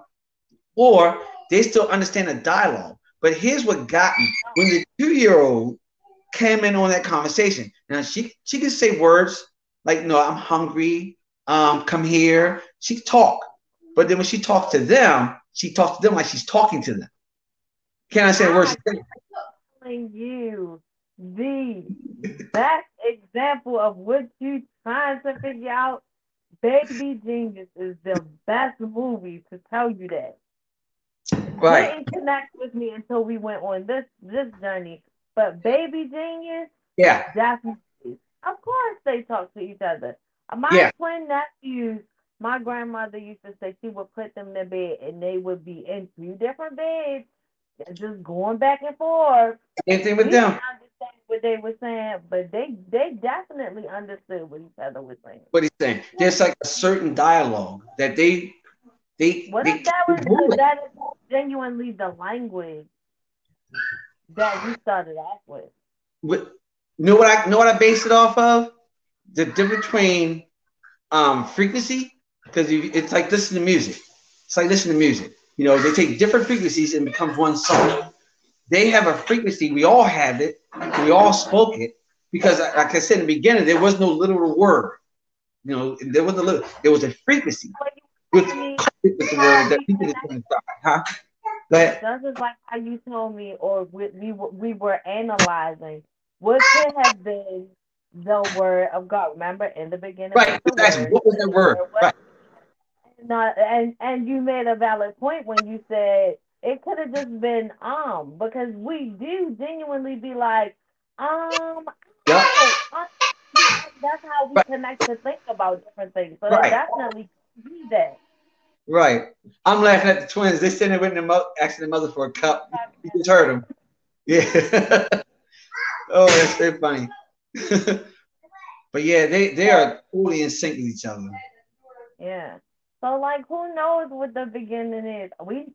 or they still understand the dialogue. But here's what got me: when the 2-year-old came in on that conversation, now she can say words like, "No, I'm hungry. Come here." She talk, but then when she talks to them, she talks to them like she's talking to them. Can't I say words? Telling you the best example of what you trying to figure out. Baby Genius is the best movie to tell you that. Right. Didn't connect with me until we went on this journey. But Baby Genius, Yeah. definitely. Of course they talk to each other. My Yeah. twin nephews, my grandmother used to say she would put them in bed and they would be in 2 different beds, just going back and forth. Same thing with We them. didn't understand what they were saying, but they definitely understood what each other was saying. What he's saying. There's like a certain dialogue that they What if that is genuinely the language that we started off with? You know what I base it off of? The difference between frequency, because it's like listening to music. It's like listening to music. They take different frequencies and it becomes one song. They have a frequency. We all have it. We all spoke it because, like I said in the beginning, there was no literal word. There was there was a frequency with the word that people didn't. Huh? Go ahead. That's just like how you told me, or we were analyzing what could have been the word of God. Remember, in the beginning, right? was the word. What was that word? Right. And you made a valid point when you said it could have just been because we do genuinely be like Yep. that's how we connect to think about different things. So that definitely could be that. Right. I'm laughing at the twins. They sitting there with them asking their mother for a cup. You just heard them. Yeah. Oh, that's very funny. But yeah, they are totally in sync with each other. Yeah. So like, who knows what the beginning is?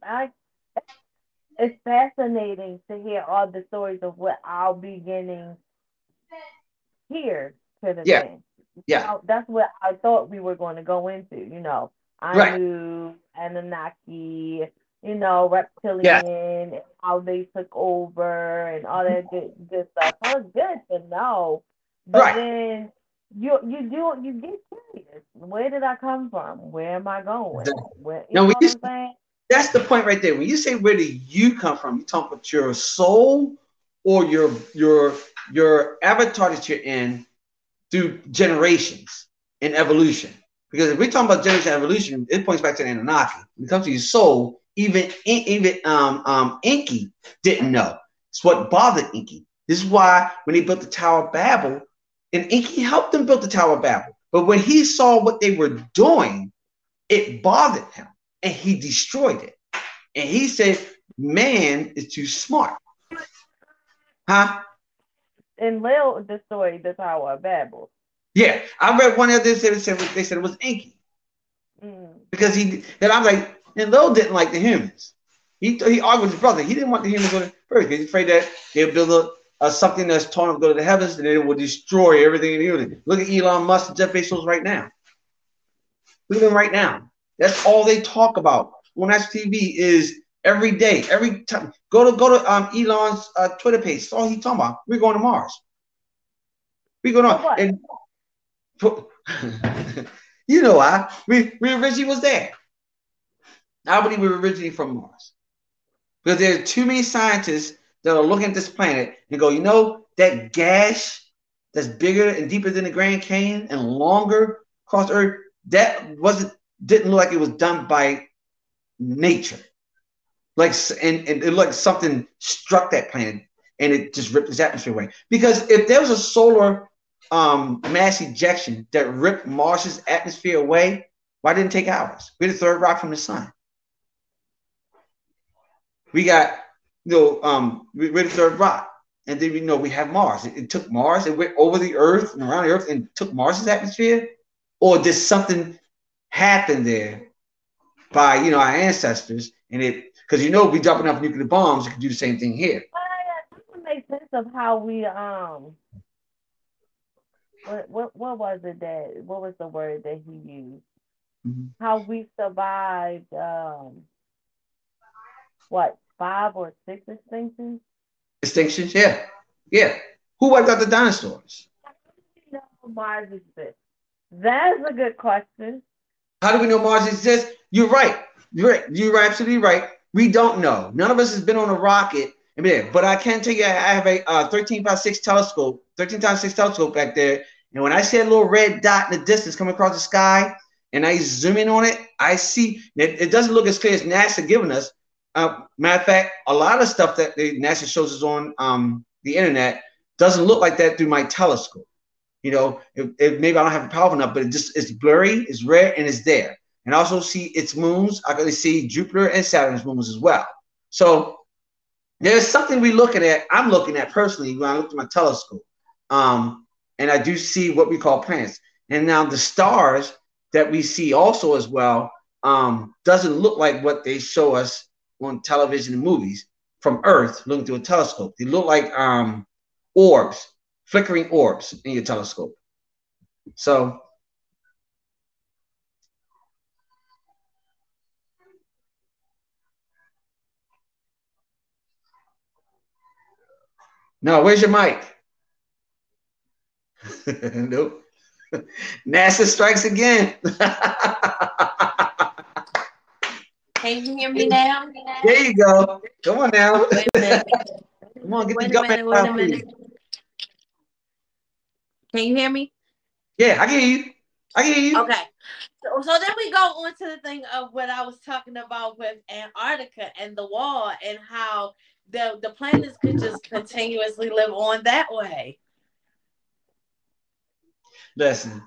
It's fascinating to hear all the stories of what our beginning here could have been. Yeah. That's what I thought we were going to go into. Anu, Anunnaki, reptilian, how they took over and all that good stuff. So it's good to know. But then you get curious. Where did I come from? Where am I going? What I'm saying? That's the point right there. When you say where do you come from, you talk about your soul or your avatar that you're in through generations in evolution. Because if we're talking about generation evolution, it points back to the Anunnaki. When it comes to your soul, even Enki didn't know. It's what bothered Enki. This is why when he built the Tower of Babel, and Enki helped them build the Tower of Babel. But when he saw what they were doing, it bothered him, and he destroyed it. And he said, "Man is too smart." Huh? And Lil destroyed the Tower of Babel. Yeah, I read one of this. They said it was Enki because and I'm like, and Lil didn't like the humans. He argued with his brother. He didn't want the humans to go to first because he's afraid that they'll build something that's taught them to go to the heavens and it will destroy everything in the universe. Look at Elon Musk and Jeff Bezos right now. Look at them right now. That's all they talk about on national TV is every day, every time. Go to Elon's Twitter page. That's all he's talking about. We're going to Mars. We're going on. And you know why? We originally was there. I believe we were originally from Mars. Because there are too many scientists that are looking at this planet and go, that gas that's bigger and deeper than the Grand Canyon and longer across Earth, that didn't look like it was done by nature. And it looked like something struck that planet and it just ripped its atmosphere away. Because if there was a solar mass ejection that ripped Mars's atmosphere away, why didn't it take ours? We're the third rock from the sun. We got, we're the third rock. And then we have Mars. It took Mars, it went over the Earth and around the Earth and took Mars's atmosphere? Or did something happen there by, our ancestors? And because we dropping off nuclear bombs, you could do the same thing here. That would make sense of how we what was the word that he used? Mm-hmm. How we survived 5 or 6 extinctions? Extinctions, yeah. Who wiped out the dinosaurs? How do we know Mars exists? That's a good question. How do we know Mars exists? You're right. You're absolutely right. We don't know. None of us has been on a rocket. But I can tell you, I have a 13x6 telescope, 13x6 telescope back there. And when I see a little red dot in the distance coming across the sky, and I zoom in on it, I see it doesn't look as clear as NASA giving us. Matter of fact, a lot of stuff that NASA shows us on the internet doesn't look like that through my telescope. Maybe I don't have it powerful enough, but it's blurry, it's red, and it's there. And I also see its moons. I can see Jupiter and Saturn's moons as well. So there's something I'm looking at personally when I look at my telescope. And I do see what we call planets. And now the stars that we see also as well doesn't look like what they show us on television and movies from Earth looking through a telescope. They look like orbs, flickering orbs in your telescope. So no, where's your mic? Nope. NASA strikes again. Can you hear me now? There you go. Come on now. Wait a minute. Come on, get the government. Wait a minute. Can you hear me? Yeah, I can hear you. Okay. So then we go on to the thing of what I was talking about with Antarctica and the wall and how the planets could just continuously live on that way. Listen,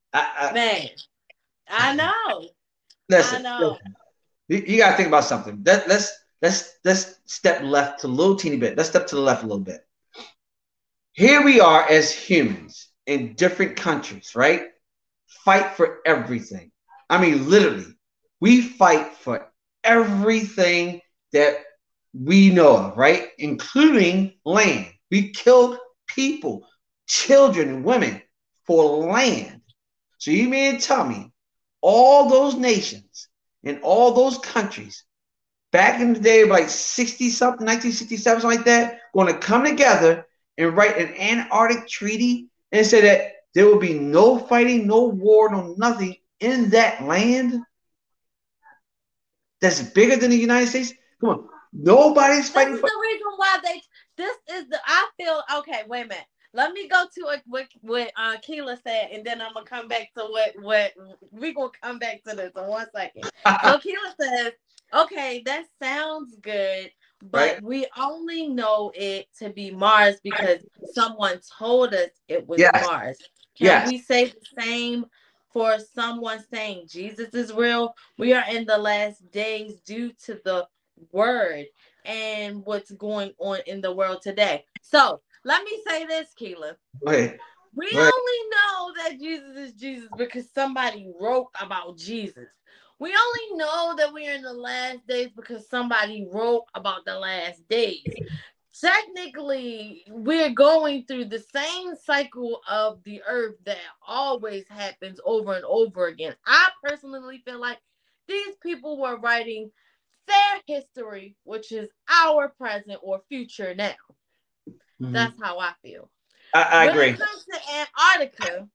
I know. Listen, you got to think about something. Let's step left a little teeny bit. Let's step to the left a little bit. Here we are as humans in different countries, right? Fight for everything. I mean, literally, we fight for everything that we know of, right? Including land. We killed people, children, women for land. So you mean to tell me all those nations and all those countries back in the day, like 60 something, 1967, something like that, going to come together and write an Antarctic treaty and say that there will be no fighting, no war, no nothing in that land that's bigger than the United States? Come on. Nobody's fighting. This is the reason why I feel, okay, wait a minute. Let me go to what Keela said, and then I'm going to come back to what we're going to come back to this in 1 second. So Keela says, okay, that sounds good, but right. We only know it to be Mars because someone told us it was Mars. Can we say the same for someone saying Jesus is real? We are in the last days due to the word and what's going on in the world today. So let me say this, Keela. We only know that Jesus is Jesus because somebody wrote about Jesus. We only know that we're in the last days because somebody wrote about the last days. Technically, we're going through the same cycle of the earth that always happens over and over again. I personally feel like these people were writing their history, which is our present or future now. Mm-hmm. That's how I feel. I agree. When it comes to Antarctica,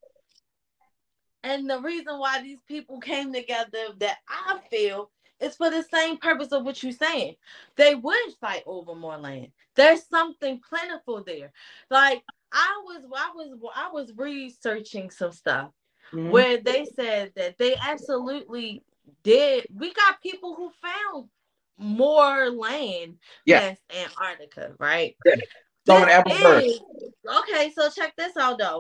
and the reason why these people came together that I feel is for the same purpose of what you're saying. They would fight over more land. There's something plentiful there. Like I was researching some stuff where they said that they absolutely did. We got people who found more land than Antarctica, right? Yeah. Okay, so check this out though.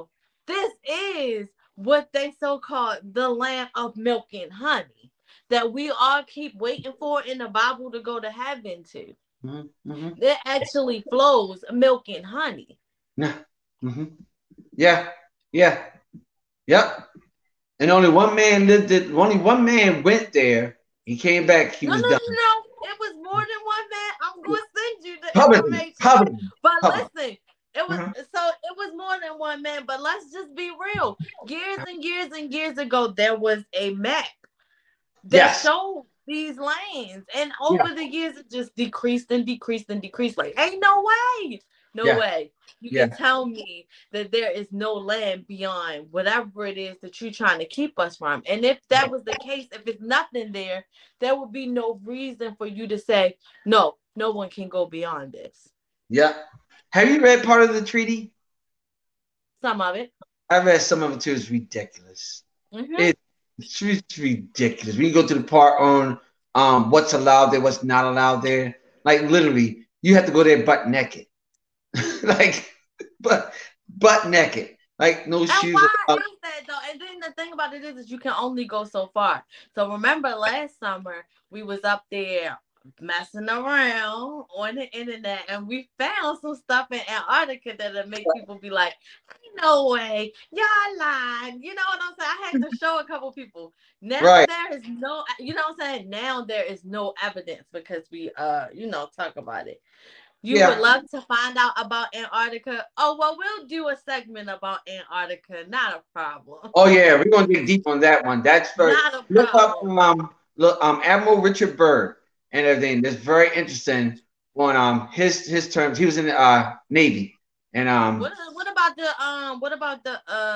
This is what they so-called the land of milk and honey that we all keep waiting for in the Bible to go to heaven to. It actually flows milk and honey. Yeah. Yeah. Yeah. Yep. And only one man lived it. Only one man went there. He came back. He was done. No. It was more than one man. I'm going to send you the information. But listen, it was so it was more than one man. But let's just be real. Years and years and years ago, there was a map that showed these lands, and over the years, it just decreased and decreased and decreased. Like, ain't no way. No way. You can tell me that there is no land beyond whatever it is that you're trying to keep us from. And if that was the case, if it's nothing there, there would be no reason for you to say, no one can go beyond this. Yeah. Have you read part of the treaty? Some of it. I read some of it too. It's ridiculous. It's ridiculous. When you go to the part on what's allowed there, what's not allowed there, like literally, you have to go there butt naked. Like butt naked, like no shoes. Why is that though? And then the thing about it is you can only go so far. So remember last summer we was up there messing around on the internet, and we found some stuff in Antarctica that'll make people be like, "No way, y'all lied." You know what I'm saying? I had to show a couple people. Now there is no, you know what I'm saying? Now there is no evidence because we talk about it. You would love to find out about Antarctica? Oh, well, we'll do a segment about Antarctica. Not a problem. Oh, yeah. We're going to get deep on that one. That's very... Not a problem. Look up Admiral Richard Byrd and everything. That's very interesting on his terms. He was in the Navy. And what about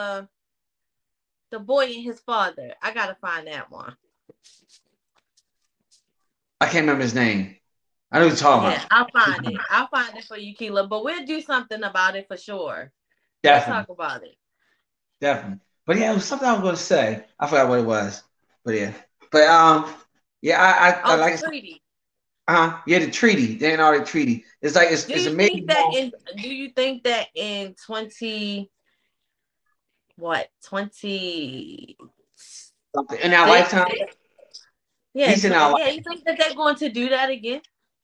the boy and his father? I got to find that one. I can't remember his name. I know what you're talking about. I'll find it for you, Keela. But we'll do something about it for sure. Definitely. Let's talk about it. Definitely. But yeah, it was something I was going to say. I forgot what it was. But yeah. But I like the treaty. The treaty, the Antarctic Treaty. It's like it's amazing. Do you think that in 20 something in our lifetime? Yeah, you think that they're going to do that again?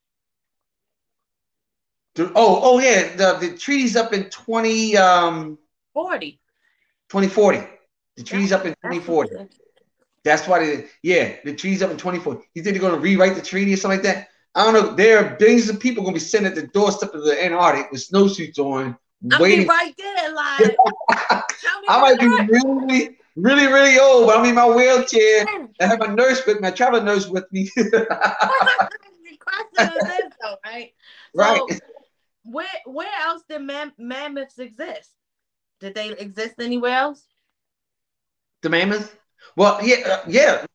Oh yeah, the treaty's up in 2040. The treaty's up in 2040. That's why the treaty's up in 2040. You think they're going to rewrite the treaty or something like that? I don't know. There are billions of people going to be sitting at the doorstep of the Antarctic with snowsuits on, waiting. Right there, like. I might be really, really, really old, but I'm in my wheelchair. I have my nurse with me, my travel nurse with me. The question is this, though, right? Right. So, where else did mammoths exist? Did they exist anywhere else? The mammoths? Well, yeah.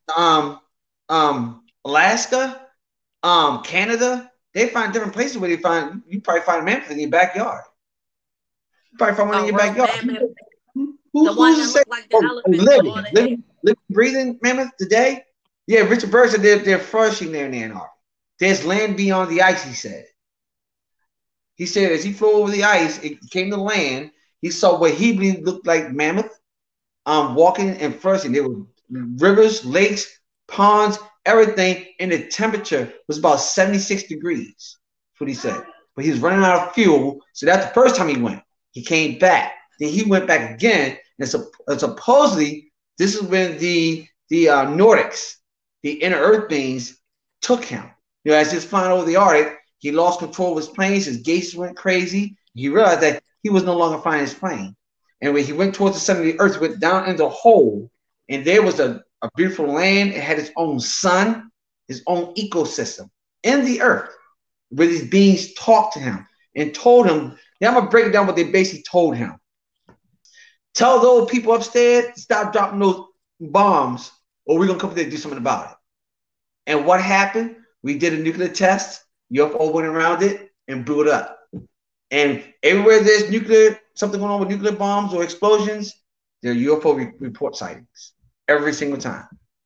Alaska, Canada. They find different places where you probably find a mammoth in your backyard. You probably find one in your backyard. The one that looked like the elephant. Living, breathing mammoth today? Yeah, Richard Byrd said they're flourishing there in the Antarctic. There's land beyond the ice, he said. He said as he flew over the ice, it came to land. He saw what he believed looked like mammoth walking and flourishing. There were rivers, lakes, ponds, everything, and the temperature was about 76 degrees. That's what he said. But he was running out of fuel, so that's the first time he went. He came back. Then he went back again, and supposedly this is when the Nordics, the inner Earth beings, took him. You know, as he was flying over the Arctic, he lost control of his planes. His gates went crazy. He realized that he was no longer flying his plane. And when he went towards the center of the Earth, he went down into a hole, and there was a beautiful land. It had its own sun, his own ecosystem in the Earth, where these beings talked to him and told him. Now I'm gonna break it down what they basically told him. Tell those people upstairs to stop dropping those bombs, or we're gonna come there and do something about it. And what happened? We did a nuclear test. UFO went around it and blew it up. And everywhere there's something going on with nuclear bombs or explosions, there are UFO report sightings every single time.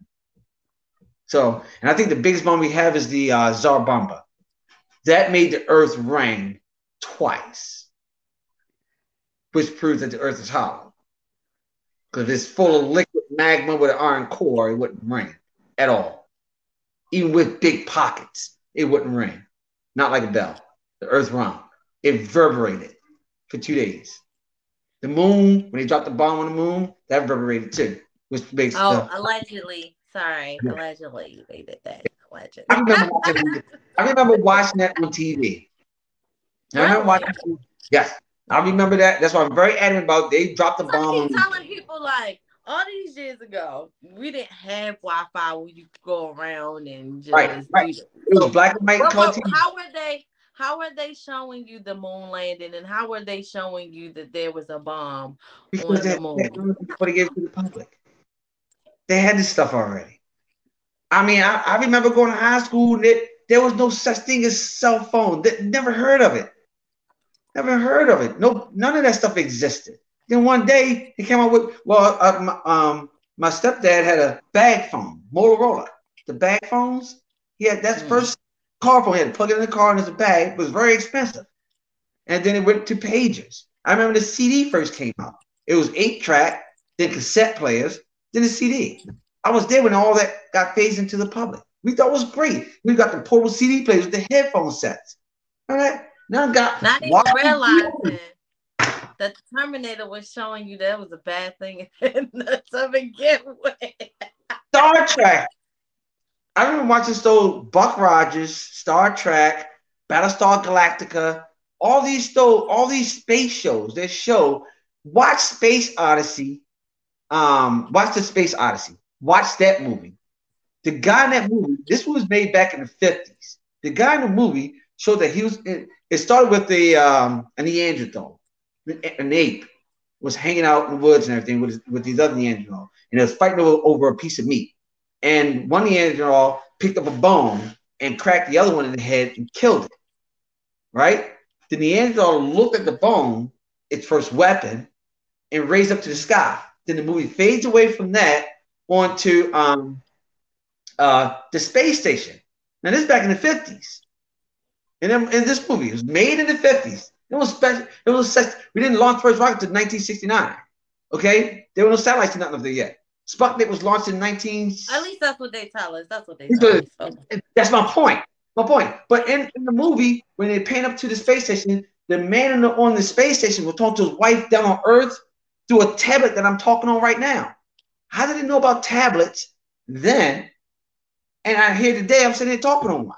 So, and I think the biggest bomb we have is the Tsar Bomba. That made the Earth ring twice, which proves that the Earth is hollow. Because if it's full of liquid magma with an iron core, it wouldn't ring at all. Even with big pockets, it wouldn't ring. Not like a bell. The earth rung. It reverberated for 2 days. The moon, when they dropped the bomb on the moon, that reverberated too. Which makes allegedly. Sorry, yeah. allegedly they did that. Allegedly. I remember watching that on TV. I remember watching. Yes, I remember that. That's why I'm very adamant about. They dropped the bomb. I keep telling people like all these years ago, we didn't have Wi-Fi where you could go around and just right. It was black and white color TV. How were they showing you the moon landing, and how were they showing you that there was a bomb on the moon? Before they gave it to the public, they had this stuff already. I mean, I remember going to high school. There was no such thing as cell phone. Never heard of it. Never heard of it. No, none of that stuff existed. Then one day he came out with my stepdad had a bag phone, Motorola. The bag phones. He had that's first car phone. He had to plug it in the car and there's a bag. It was very expensive. And then it went to pagers. I remember the CD first came out. It was 8-track, then cassette players, then the CD. I was there when all that got phased into the public. We thought it was great. We got the portable CD players with the headphone sets. All right. Now got not even realizing that the Terminator was showing you that was a bad thing to begin with. Star Trek. I remember watching those Buck Rogers, Star Trek, Battlestar Galactica, all these space shows that show. Watch Space Odyssey. Watch the Space Odyssey. Watch that movie. The guy in that movie, this was made back in the 50s. The guy in the movie showed that he was. It started with a Neanderthal, an ape, was hanging out in the woods and everything with these other Neanderthals, and they was fighting over a piece of meat. And one Neanderthal picked up a bone and cracked the other one in the head and killed it. Right? The Neanderthal looked at the bone, its first weapon, and raised up to the sky. Then the movie fades away from that onto the space station. Now this is back in the 50s. And then in this movie, it was made in the 50s. It was special. It was we didn't launch first rocket until 1969. Okay, there were no satellites or nothing up there yet. Sputnik was launched in 19. At least that's what they tell us. That's what they tell us. Okay. That's my point. My point. But in the movie, when they pan up to the space station, the man on the space station was talking to his wife down on Earth through a tablet that I'm talking on right now. How did he know about tablets then? And I hear today I'm sitting there talking online.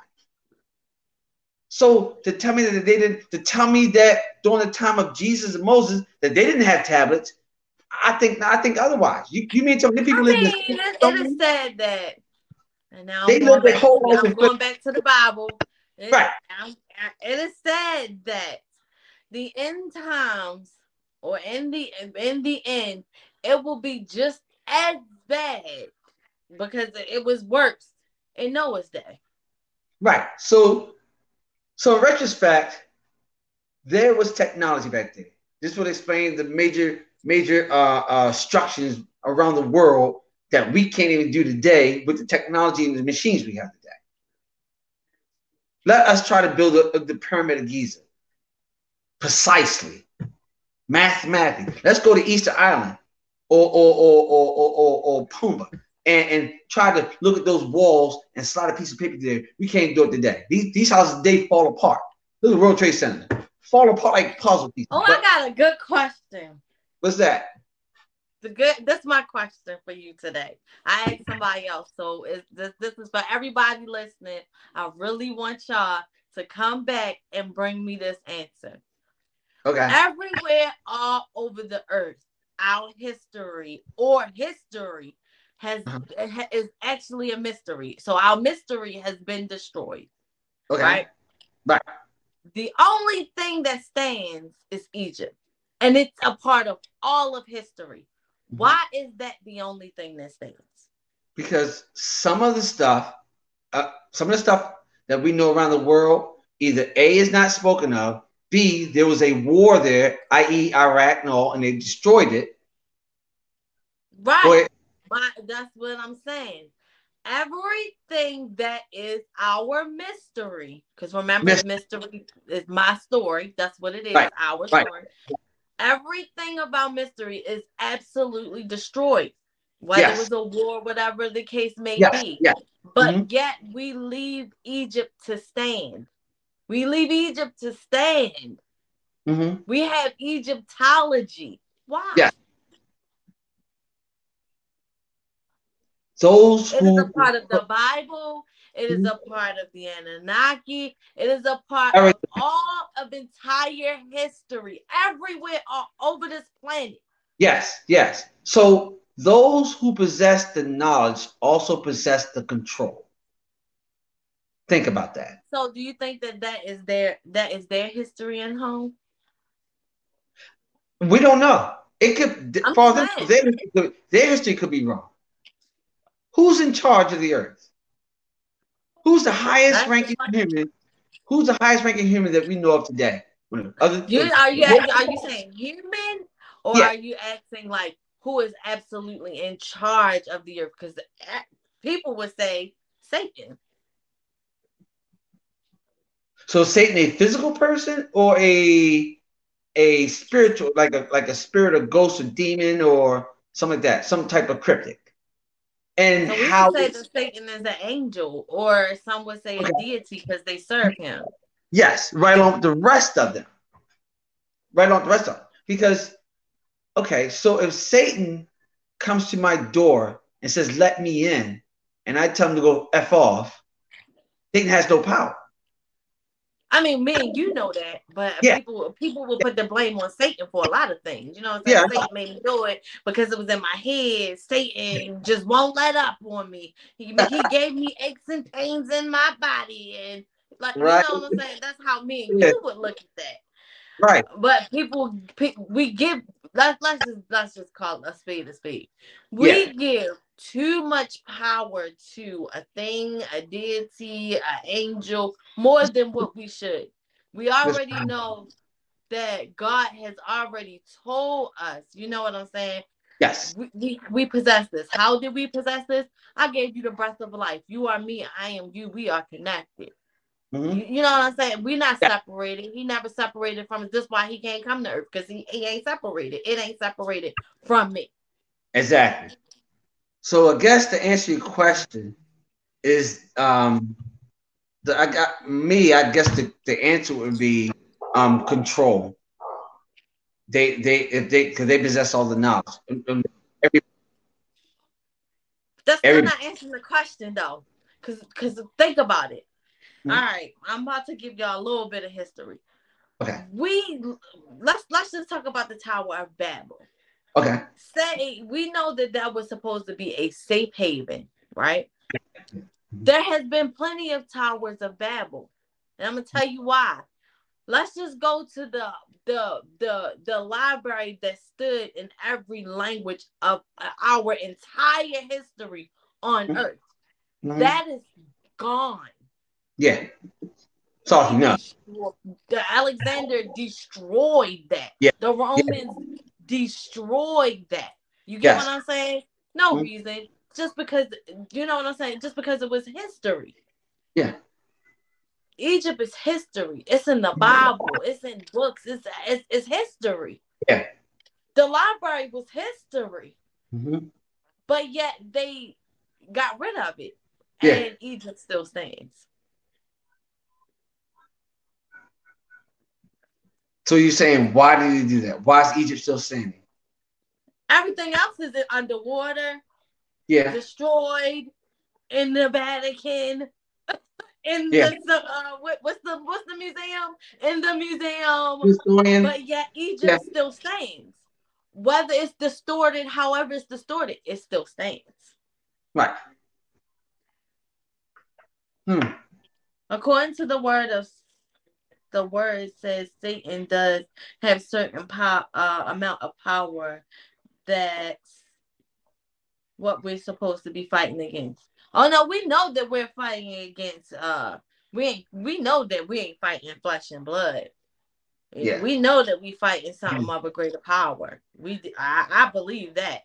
So to tell me that during the time of Jesus and Moses that they didn't have tablets, I think otherwise. You mean to me people it is said that, and now they I'm going back to the Bible. Right. It is said that the end times, or in the end, it will be just as bad because it was worse in Noah's day. Right. So in retrospect, there was technology back then. This would explain the major structures around the world that we can't even do today with the technology and the machines we have today. Let us try to build the Pyramid of Giza precisely, mathematically. Let's go to Easter Island or Pumba and try to look at those walls and slide a piece of paper there. We can't do it today. These houses, they fall apart. Look at the World Trade Center. Fall apart like puzzle pieces. Oh, I got a good question. What's that? That's my question for you today. I asked somebody else, so this is for everybody listening. I really want y'all to come back and bring me this answer. Okay. Everywhere all over the earth, our history is actually a mystery. So our mystery has been destroyed. Okay. Right. The only thing that stands is Egypt. And it's a part of all of history. Why is that the only thing that stands? Because some of the stuff that we know around the world, either A, is not spoken of, B, there was a war there, i.e. Iraq and all, and they destroyed it. Right. That's what I'm saying. Everything that is our mystery, because remember, mystery is my story. That's what it is, our story. Everything about mystery is absolutely destroyed, whether it Yes. was a war, whatever the case may Yes. be. Yes. But yet we leave Egypt to stand. We leave Egypt to stand. Mm-hmm. We have Egyptology. Why? Yes. Those It is who a part of the Bible. It is a part of the Anunnaki. It is a part of everything. all of entire history, everywhere all over this planet. Yes. Yes. So those who possess the knowledge also possess the control. Think about that. So, do you think that that is their history and home? We don't know. It could, I'm for them, saying. their history could be wrong. Who's in charge of the earth? Who's the highest ranking human? Who's the highest ranking human that we know of today? Are you saying human, or Yeah. are you asking like who is absolutely in charge of the earth? Because people would say Satan. So Satan, a physical person or a spiritual, like a spirit, a ghost, a demon, or something like that, some type of cryptic. And So we how? would say that Satan is an angel, or some would say a deity because they serve him. Yes, right on the rest of them. Right on the rest of them. Because, okay, so if Satan comes to my door and says, "Let me in," and I tell him to go F off, Satan has no power. I mean, me and you know that, but Yeah. people will put the blame on Satan for a lot of things. You know what I'm saying? Yeah. Satan made me do it because it was in my head. Satan just won't let up on me. He gave me aches and pains in my body, and like you Right. know what I'm saying? That's how me and Yeah. you would look at that. Right. But we give let's just call a spade a spade. Yeah. We give too much power to a thing, a deity, an angel, more than what we should. We already know that God has already told us. You know what I'm saying? Yes. We possess this. How did we possess this? I gave you the breath of life. You are me. I am you. We are connected. Mm-hmm. You know what I'm saying? We're not separated. He never separated from us. This is why he can't come to earth, because he ain't separated. It ain't separated from me. Exactly. So I guess to answer your question is I guess the answer would be control. Because they possess all the knowledge. That's still not answering the question though. Cause think about it. Mm-hmm. All right, I'm about to give y'all a little bit of history. Okay. Let's just talk about the Tower of Babel. Okay. Say we know that was supposed to be a safe haven, right? There has been plenty of Towers of Babel, and I'm gonna tell you why. Let's just go to the library that stood in every language of our entire history on Earth. Mm-hmm. That is gone. Yeah. Talking up. The Alexander destroyed that. Yeah. The Romans destroyed that. You get what I'm saying? No reason. Just because, you know what I'm saying? Just because it was history. Yeah. Egypt is history. It's in the Bible. It's in books. It's history. Yeah. The library was history. Mm-hmm. But yet they got rid of it. Yeah. And Egypt still stands. So you're saying, why did he do that? Why is Egypt still standing? Everything else is underwater. Yeah. Destroyed in the Vatican. In the what's the museum? In the museum. But yet Egypt still stands. Whether it's distorted, however it's distorted, it still stands. Right. According to the word says Satan does have certain amount of power. That's what we're supposed to be fighting against. Oh no, we know that we're fighting against we know that we ain't fighting flesh and blood. Yeah. We know that we fighting something of a greater power. I believe that.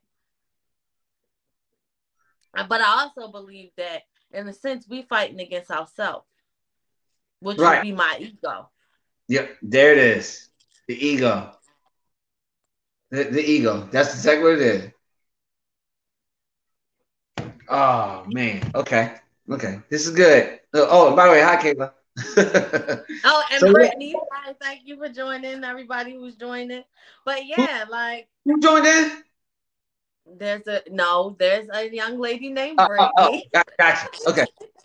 But I also believe that in a sense we fighting against ourselves, which would be my ego. Yep, there it is. The ego. The ego. That's exactly what it is. Oh man. Okay. Okay. This is good. Oh, by the way, hi Kayla. Oh, So and yeah, Brittany, hi, thank you for joining. Everybody who's joining. But who, yeah, like who joined in? there's a young lady named Oh, Brittany. gotcha. Okay.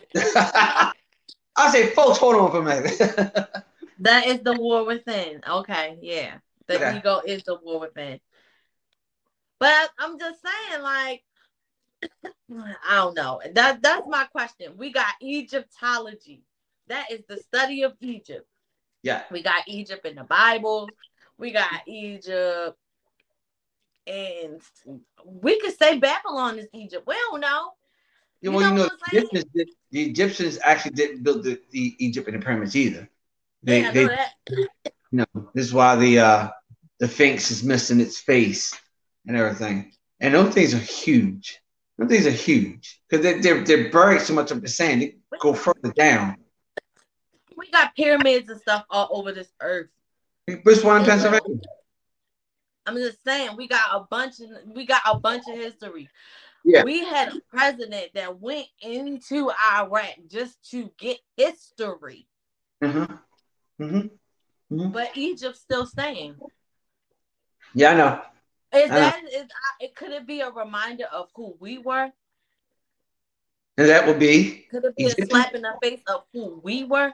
I say, folks, hold on for a minute. That is the war within. Okay, yeah. The Okay. ego is the war within. But I'm just saying, like, I don't know. That's my question. We got Egyptology. That is the study of Egypt. Yeah. We got Egypt in the Bible. We got Egypt, and we could say Babylon is Egypt. We don't know. You Well, know what I'm saying? The Egyptians actually didn't build the Egypt and the pyramids either. Yeah, I They know that. this is why the Sphinx is missing its face and everything. And those things are huge. Those things are huge because they're buried so much of the sand. They go further down. We got pyramids and stuff all over this earth. Which one in It's a, Pennsylvania? I'm just saying, we got a bunch of history. Yeah. We had a president that went into Iraq just to get history. Mm-hmm. Mm-hmm. Mm-hmm. But Egypt's still staying. Yeah, I know. It could it be a reminder of who we were? And that would be Could it be a Egyptian? slap in the face of who we were?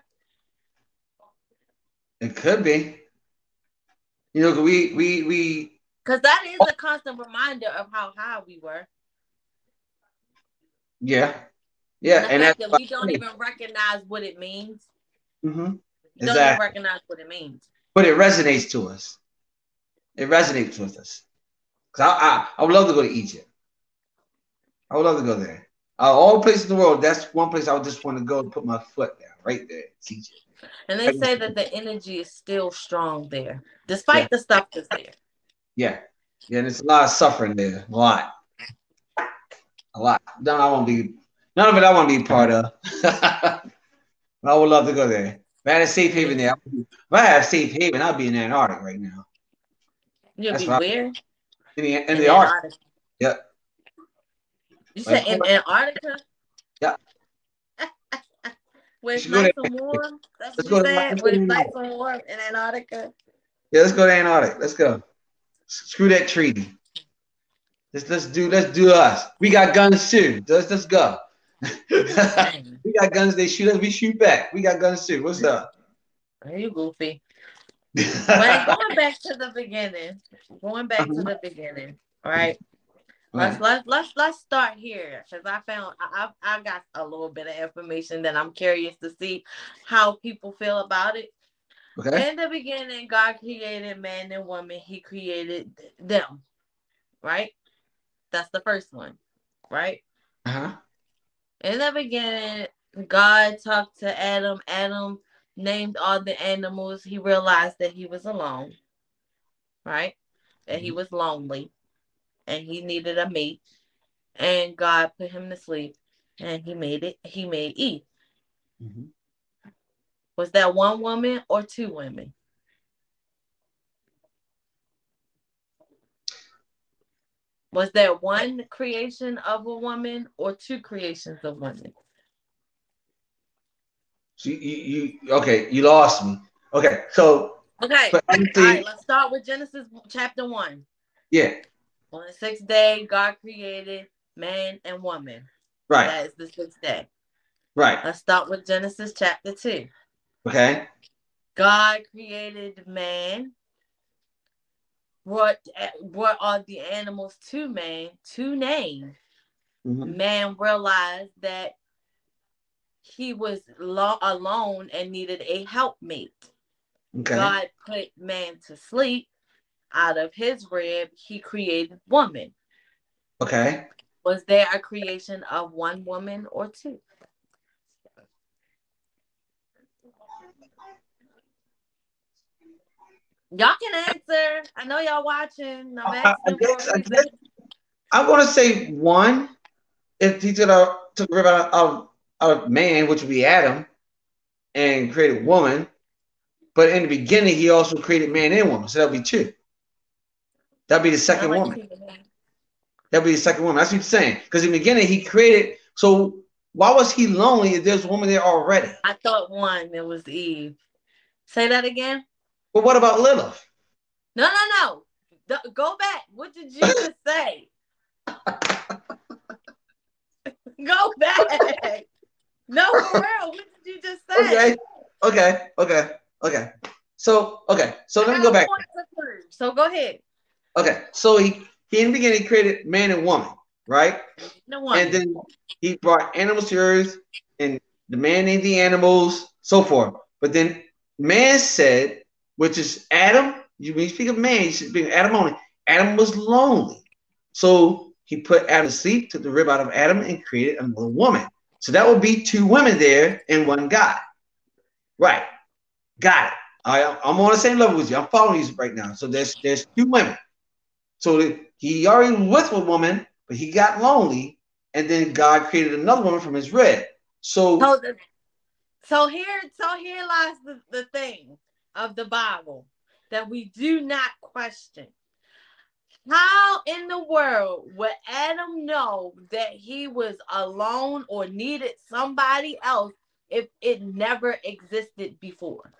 It could be. You know, we Because that is a constant reminder of how high we were. yeah. And Yeah, the and fact that's that we don't even recognize what it means. mm-hmm. We don't even Exactly. recognize what it means. But it resonates to us. It resonates with us. Cause I would love to go to Egypt. I would love to go there. All the places in the world, that's one place I would just want to go and put my foot down right there. It's Egypt. And they say that the energy is still strong there, Yeah, despite the stuff that's there. yeah, yeah. And there's a lot of suffering there. A lot. None of it I want to be part of. I would love to go there. If I had a safe haven there, if I had a safe haven, I'd be in Antarctica right now. You'll That's be right. where? In the Arctic. Yep. You said in Antarctica? Yeah. Where it's nice and warm? That's what you said? Where it's nice and warm in Antarctica? Yeah, let's go to Antarctica. Let's go. Screw that treaty. Let's do us. We got guns too. Let's go. We got guns, they shoot us, we shoot back. We got guns too. What's up? Are you goofy? But going back to the beginning. All right. Let's start here because I found I got a little bit of information that I'm curious to see how people feel about it. Okay. In the beginning, God created man and woman. He created them, right? That's the first one, right? Uh-huh. In the beginning, God talked to Adam. Adam named all the animals. He realized that he was alone, right? That he was lonely and he needed a mate. And God put him to sleep and he made Eve. Mm-hmm. Was that one woman or two women? Was there one creation of a woman or two creations of women? So you okay, you lost me. Okay, so okay. All right, let's start with Genesis chapter 1. Yeah. On the 6th day, God created man and woman. Right. That is the 6th day. Right. Let's start with Genesis chapter 2. Okay. God created man, brought all the animals to man to name. Mm-hmm. Man realized that he was alone and needed a helpmate. Okay. God put man to sleep. Out of his rib, he created woman. Okay. Was there a creation of one woman or two? Y'all can answer. I know y'all watching. I'm going to say one. If he took a rib out of man, which would be Adam, and created woman. But in the beginning, he also created man and woman. So that'll be two. That'd be the I second like woman. to see it. That'd be the second woman. That's what you're saying. Because in the beginning, he created. So why was he lonely if there's a woman there already? I thought one, it was Eve. Say that again. But what about Lilith? No. Go back. What did Jesus say? Go back. No, for real. What did you just say? Okay. So let me go back. So go ahead. Okay. So he in the beginning created man and woman, right? And then he brought animals to earth, and the man named the animals, so forth. But then man said, which is Adam. When you speak of man, you should speak of Adam only. Adam was lonely, so he put Adam to sleep, took the rib out of Adam, and created another woman. So that would be two women there and one guy. Right. Got it. I'm on the same level with you. I'm following you right now. So there's two women. So he already was with a woman, but he got lonely, and then God created another woman from his rib. So here lies the thing of the Bible that we do not question. How in the world would Adam know that he was alone or needed somebody else if it never existed before?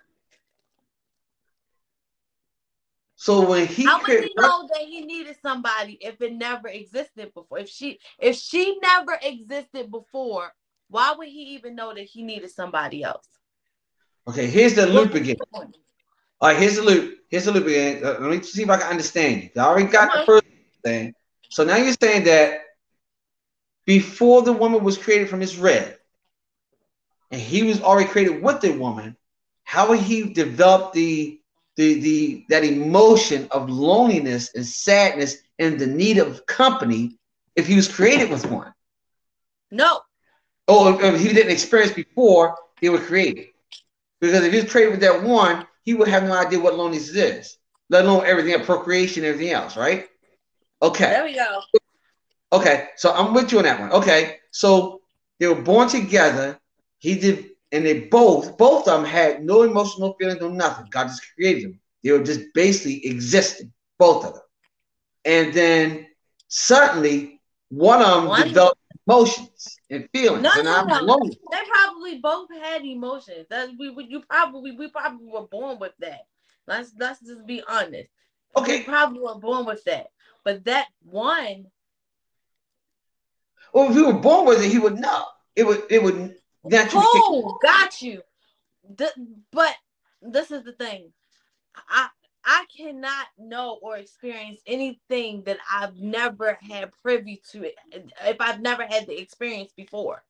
So when how would he know that he needed somebody if it never existed before? If she never existed before, why would he even know that he needed somebody else? Okay, here's the loop again. All right, here's the loop. Again. Let me see if I can understand you. I already got the first thing. So now you're saying that before the woman was created from his rib, and he was already created with the woman, how would he develop that emotion of loneliness and sadness and the need of company if he was created with one? No. Oh, if he didn't experience before they were created. Because if he was created with that one, he would have no idea what loneliness is, let alone everything, procreation, everything else, right? Okay. There we go. Okay, so I'm with you on that one. Okay, so they were born together. He did, and they both of them had no emotional feelings, no nothing. God just created them. They were just basically existing, both of them. And then suddenly, one of them developed emotions and feelings. No. They probably both had emotions. We probably were born with that. Let's just be honest. Okay. We probably were born with that. But that one. Well, if he were born with it, he would know. It would naturally. Cool, got you. But this is the thing. I cannot know or experience anything that I've never had privy to it if I've never had the experience before.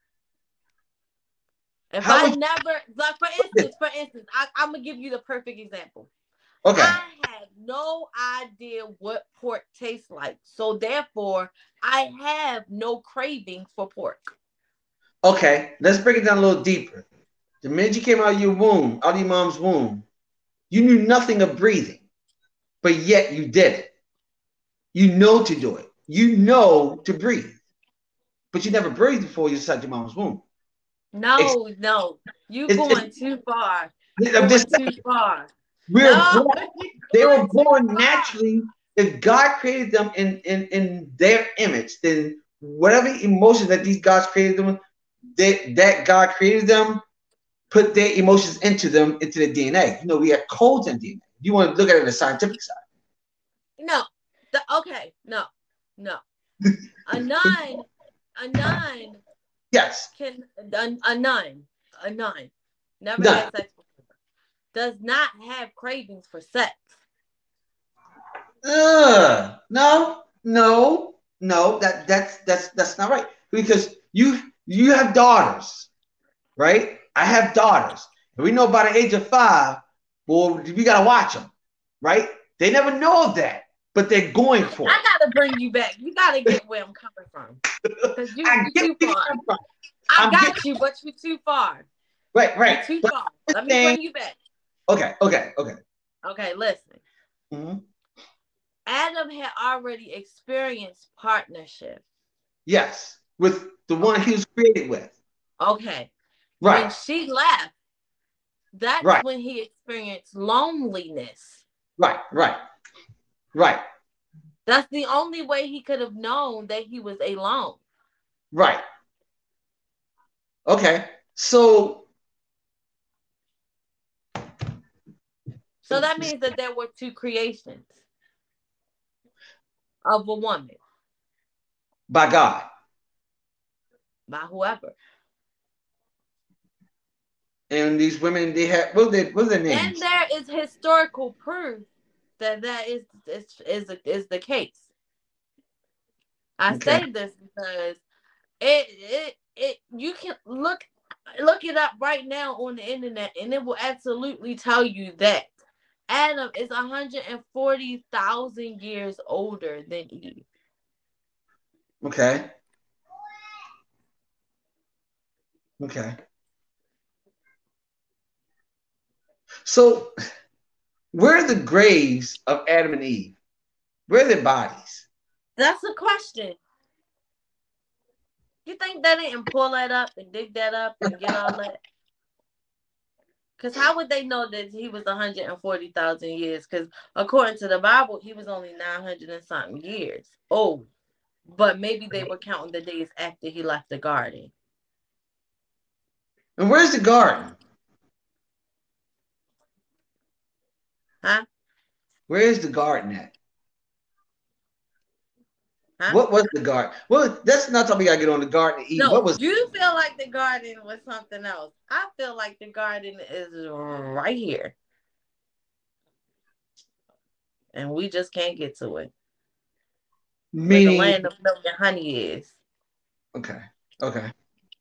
If I never, like for instance, I'm gonna give you the perfect example. Okay. I have no idea what pork tastes like, so therefore I have no craving for pork. Okay, let's break it down a little deeper. The minute you came out of your womb, out of your mom's womb, you knew nothing of breathing, but yet you did it. You know to do it. You know to breathe, but you never breathed before you inside your mom's womb. No, you're going too far. Too far. They were born naturally. If God created them in their image, then whatever emotions that these gods created them, that God created them, put their emotions into their DNA. You know, we have codes in DNA. You want to look at it on the scientific side. No. No. A nun. Yes. A nun. Never had sex before. Does not have cravings for sex. No. That's not right. Because you have daughters, right? I have daughters. And we know by the age of 5, well, we gotta watch them, right? They never know of that, but they're going for it. I gotta bring you back. You gotta get where I'm coming from. Because you're too far. I got you, but you're too far. Right. You're too far. Let me bring you back. Okay. Okay, listen. Mm-hmm. Adam had already experienced partnership. Yes, with the one he was created with. Okay. Right. When she left, that's when he experienced loneliness. Right. That's the only way he could have known that he was alone. Right. Okay. So that means that there were two creations of a woman by God. by whoever. And these women, they had what are their names? And there is historical proof that is the case. I say this because it you can look it up right now on the internet, and it will absolutely tell you that Adam is 140,000 years older than Eve. Okay. Okay. So, where are the graves of Adam and Eve? Where are their bodies? That's the question. You think they didn't pull that up and dig that up and get all that? Because how would they know that he was 140,000 years? Because according to the Bible, he was only 900 and something years old. But maybe they were counting the days after he left the garden. And where's the garden? Huh? Where's the garden at? Huh? What was the garden? Well, that's not something I get on the Garden of Eden. No, what was you feel like the garden was something else. I feel like the garden is right here. And we just can't get to it. Meaning, where the land of milk and honey is. Okay. Okay.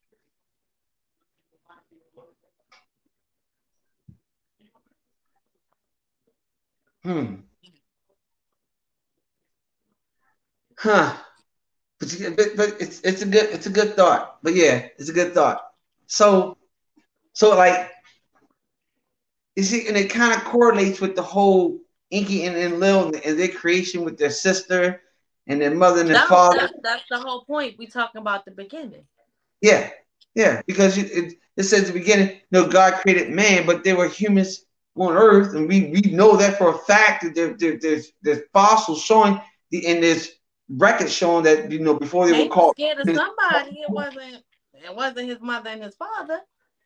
Huh. But it's a good thought. But yeah, it's a good thought. So like you see, and it kind of correlates with the whole Inky and Lil and their creation with their sister and their mother and their father. That's the whole point. We talking about the beginning. Yeah, because it says at the beginning, God created man, but there were humans on Earth, and we know that for a fact that there's fossils showing and there's records showing that before they were called scared of somebody. It wasn't his mother and his father.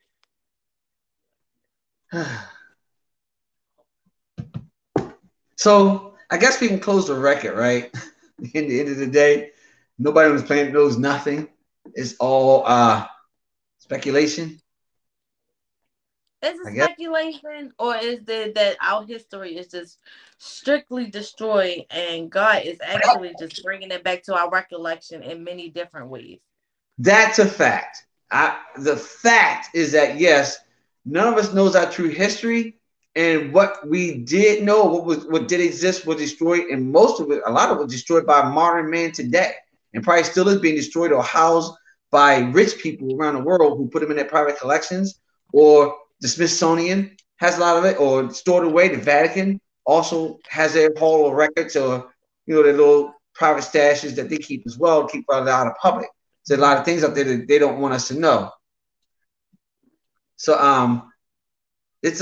So I guess we can close the record, right? In the end of the day, nobody on this planet knows nothing. It's all speculation. Is it speculation, or is it that our history is just strictly destroyed and God is actually just bringing it back to our recollection in many different ways? That's a fact. The fact is that, yes, none of us knows our true history, and what we did know, what did exist, was destroyed, and most of it, a lot of it, was destroyed by modern man today, and probably still is being destroyed or housed by rich people around the world who put them in their private collections, or the Smithsonian has a lot of it, or stored away. The Vatican also has their hall of records, or their little private stashes that they keep as well, keep out of public. There's a lot of things out there that they don't want us to know. So it's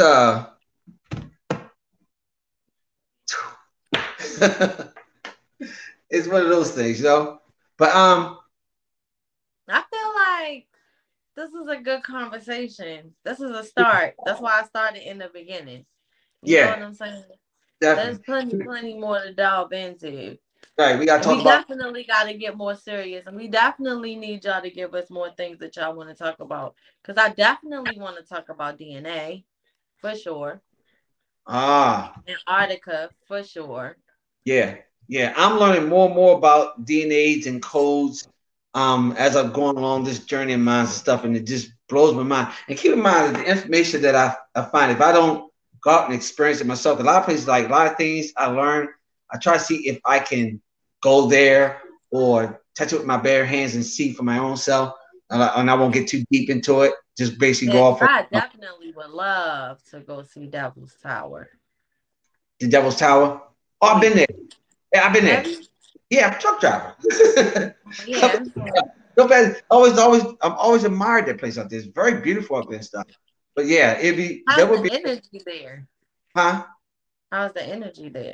it's one of those things, But I feel like this is a good conversation. This is a start. That's why I started in the beginning. You know what I'm saying? Definitely. There's plenty more to delve into. Right, we gotta talk about. We definitely gotta get more serious, and we definitely need y'all to give us more things that y'all want to talk about. Because I definitely want to talk about DNA, for sure. Antarctica, for sure. Yeah. I'm learning more and more about DNAs and codes as I'm going along this journey of mine and stuff, and it just blows my mind. And keep in mind that the information that I find, if I don't go out and experience it myself, a lot of places, like a lot of things I learn, I try to see if I can go there or touch it with my bare hands and see for my own self. And I won't get too deep into it. Just basically go off. I definitely would love to go see Devil's Tower. The Devil's Tower? Oh, I've been there. Yeah, I've been there. Yeah, I'm a truck driver. Yeah. I'm always admired that place out there. It's very beautiful up there and stuff. But yeah, How's the energy there? Huh? How's the energy there?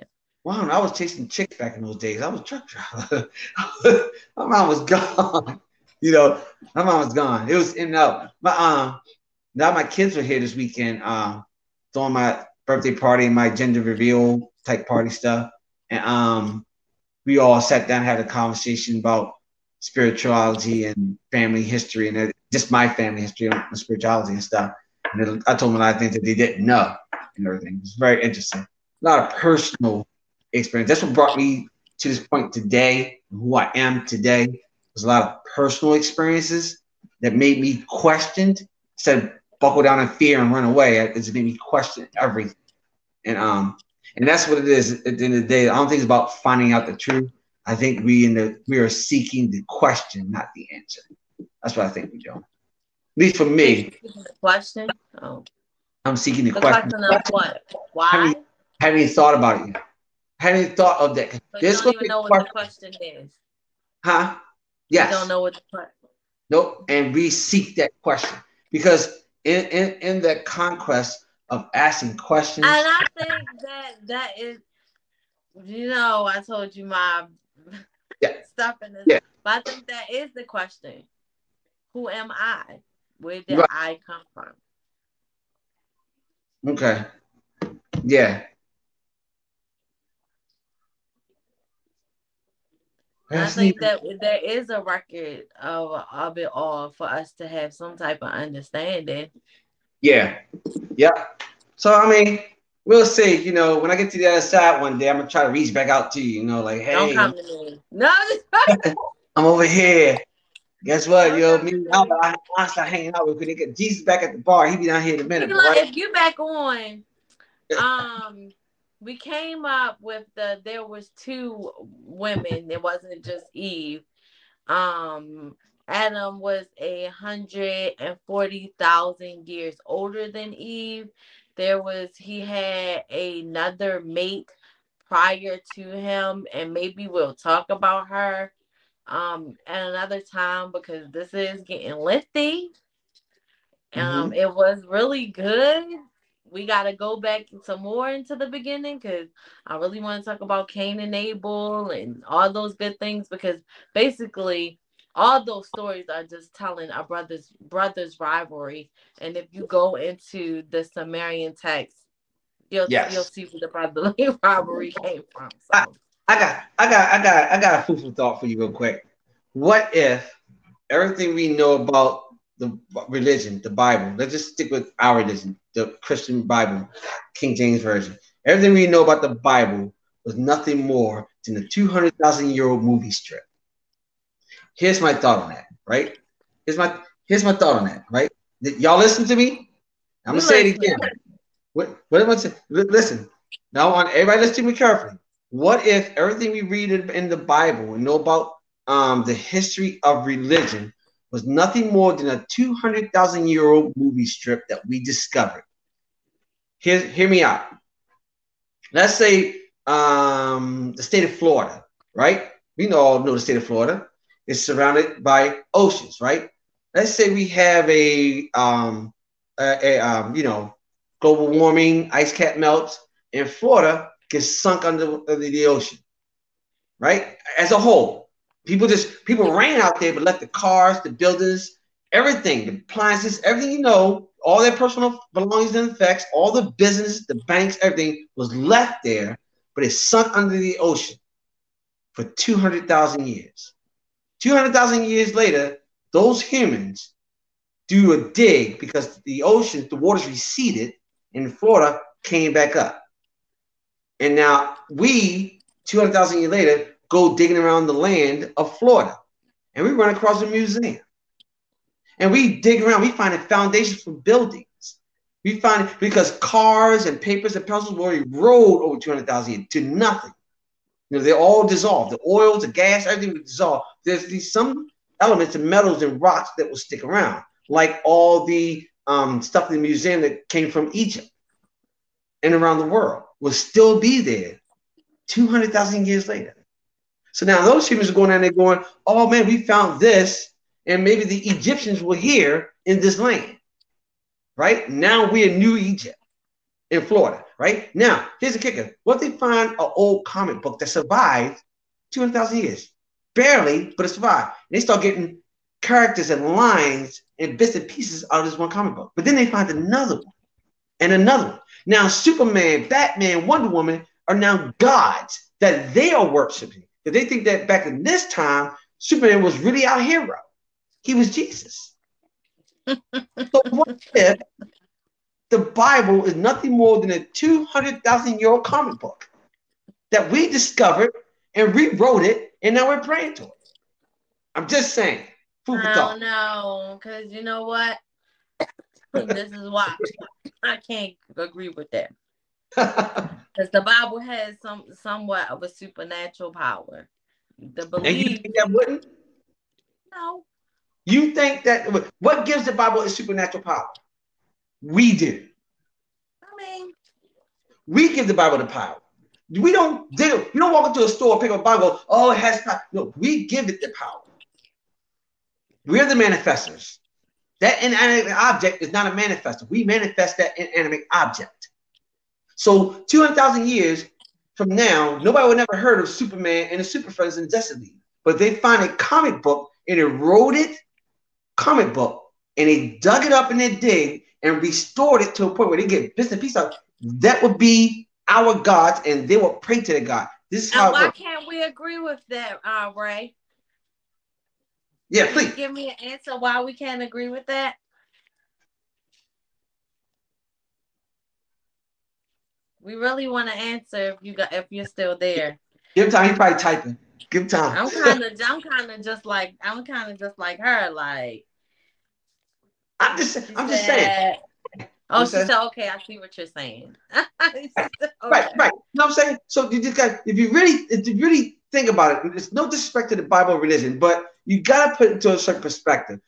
Wow, I was chasing chicks back in those days. I was a truck driver. My mom was gone. You know, my mom was gone. It was now my kids were here this weekend, throwing my birthday party and my gender reveal type party stuff. And we all sat down and had a conversation about spirituality and family history and just my family history and spirituality and stuff. And I told them a lot of things that they didn't know and everything. It was very interesting. A lot of personal experience. That's what brought me to this point today, who I am today. There's a lot of personal experiences that made me question instead of buckle down in fear and run away. It just made me question everything. And that's what it is at the end of the day. I don't think it's about finding out the truth. I think we are seeking the question, not the answer. That's what I think we're doing. At least for me. The question? Oh. I'm seeking the question. The question of what? Why? Haven't even thought about it yet. Haven't even thought of that. But you don't even know what the question is. Huh? Yes. You don't know what the question is. Nope. And we seek that question. Because in that conquest of asking questions. And I think that is, I told you my stuff in this. Yeah. But I think that is the question. Who am I? Where did I come from? Okay. Yeah. I think that there is a record of it all for us to have some type of understanding. Yeah. Yeah. So, I mean, we'll see. When I get to the other side one day, I'm going to try to reach back out to you, like, hey. Don't come to me. No. I'm over here. Guess what? Me and I start hanging out with you. Jesus back at the bar. He be down here in a minute. If you back on, we came up with there was two women. It wasn't just Eve. Adam was 140,000 years older than Eve. He had another mate prior to him, and maybe we'll talk about her at another time because this is getting lengthy. It was really good. We got to go back some more into the beginning because I really want to talk about Cain and Abel and all those good things because basically all those stories are just telling our brothers rivalry. And if you go into the Sumerian text, you'll see where the brotherly rivalry came from. So. I got a food for thought for you real quick. What if everything we know about the religion, the Bible, let's just stick with our religion, the Christian Bible, King James Version. Everything we know about the Bible was nothing more than a 200,000-year-old movie strip. Here's my thought on that, right? Here's my thought on that, right? Y'all listen to me? I'm gonna say it again. What am I saying? Listen. Now, everybody listen to me carefully. What if everything we read in the Bible and know about the history of religion was nothing more than a 200,000-year-old movie strip that we discovered? Hear me out. Let's say the state of Florida, right? We all know the state of Florida. It's surrounded by oceans, right? Let's say we have a global warming, ice cap melts, and Florida gets sunk under the ocean, right? As a whole, people ran out there, but left the cars, the buildings, everything, the appliances, everything all their personal belongings and effects, all the business, the banks, everything was left there, but it sunk under the ocean for 200,000 years. 200,000 years later, those humans do a dig because the waters receded, and Florida came back up. And now we, 200,000 years later, go digging around the land of Florida, and we run across a museum. And we dig around, we find foundations for buildings. We find because cars and papers and pencils were eroded over 200,000 years to nothing. They're all dissolved. The oils, the gas, everything was dissolved. There's some elements and metals and rocks that will stick around, like all the stuff in the museum that came from Egypt and around the world will still be there 200,000 years later. So now those humans are going down there going, oh man, we found this, and maybe the Egyptians were here in this land, right? Now we're New Egypt. in Florida, right? Now, here's the kicker. What if they find an old comic book that survived 200,000 years? Barely, but it survived. And they start getting characters and lines and bits and pieces out of this one comic book. But then they find another one and another one. Now, Superman, Batman, Wonder Woman are now gods that they are worshiping. Because they think that back in this time, Superman was really our hero. He was Jesus. So what if the Bible is nothing more than a 200,000-year-old comic book that we discovered and rewrote it, and now we're praying to it? I'm just saying. Food for I thought. don't know, because you know what? This is why I can't agree with that. Because the Bible has somewhat of a supernatural power. The And you belief. think that wouldn't? No. You think that what gives the Bible its supernatural power? We do. I mean, We give the Bible the power. We don't. You don't walk into a store, pick up a Bible. Oh, it has power. No, we give it the power. We're the manifestors. That inanimate object is not a manifester. We manifest that inanimate object. So 200,000 years from now, nobody would never heard of Superman and the Super Friends and Justice League. But they find a comic book, an eroded comic book, and they dug it up in their dig and restored it to a point where they get bits and pieces out. That would be our gods, and they will pray to the God. This is how. and why can't we agree with that, Ray? Yeah, Can please. you give me an answer why we can't agree with that? We really want to answer if you're still there. Give him time. He's probably typing. Give him time. I'm kind of just like her. Like I'm just said, saying. Oh, she said, okay, I see what you're saying. Okay. Right. You know what I'm saying? So you just got, if you really think about it, it's no disrespect to the Bible or religion, but you got to put it into a certain perspective.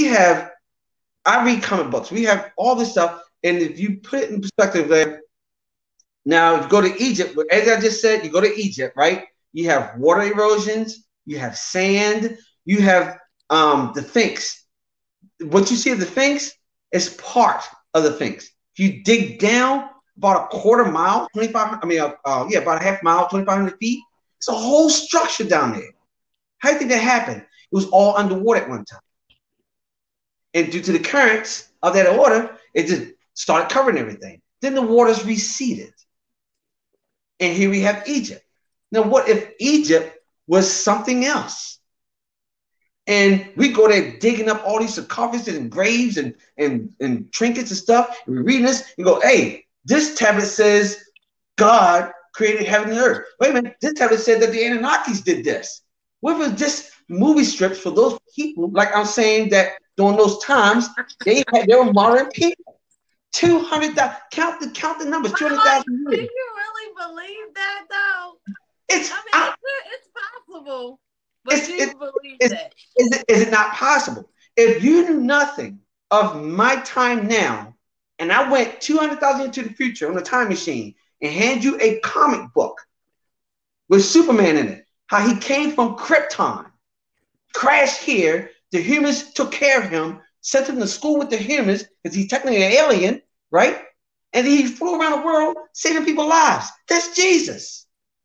I read comic books. We have all this stuff, and if you put it in perspective, there. Now, if you go to Egypt, as I just said, you go to Egypt, right? You have water erosions, you have sand, you have the Sphinx. What you see of the Sphinx is part of the Sphinx. If you dig down about a quarter mile, about a half mile, 2,500 feet, it's a whole structure down there. How do you think that happened? It was all underwater at one time. And due to the currents of that water, it just started covering everything. Then the waters receded. And here we have Egypt. Now, what if Egypt was something else? And we go there digging up all these sarcophagus and graves and trinkets and stuff. And we're reading this and go, hey, this tablet says God created heaven and earth. Wait a minute, this tablet said that the Anunnakis did this. What if it was just movie strips for those people, like I'm saying that during those times, they were modern people. 200,000, count the numbers, 200,000 years. Do you really believe that, though? It's possible. But do you believe that? Is it not possible? If you knew nothing of my time now, and I went 200,000 into the future on a time machine and hand you a comic book with Superman in it, how he came from Krypton, crashed here, the humans took care of him, sent him to school with the humans, because he's technically an alien, right? And he flew around the world saving people's lives. That's Jesus.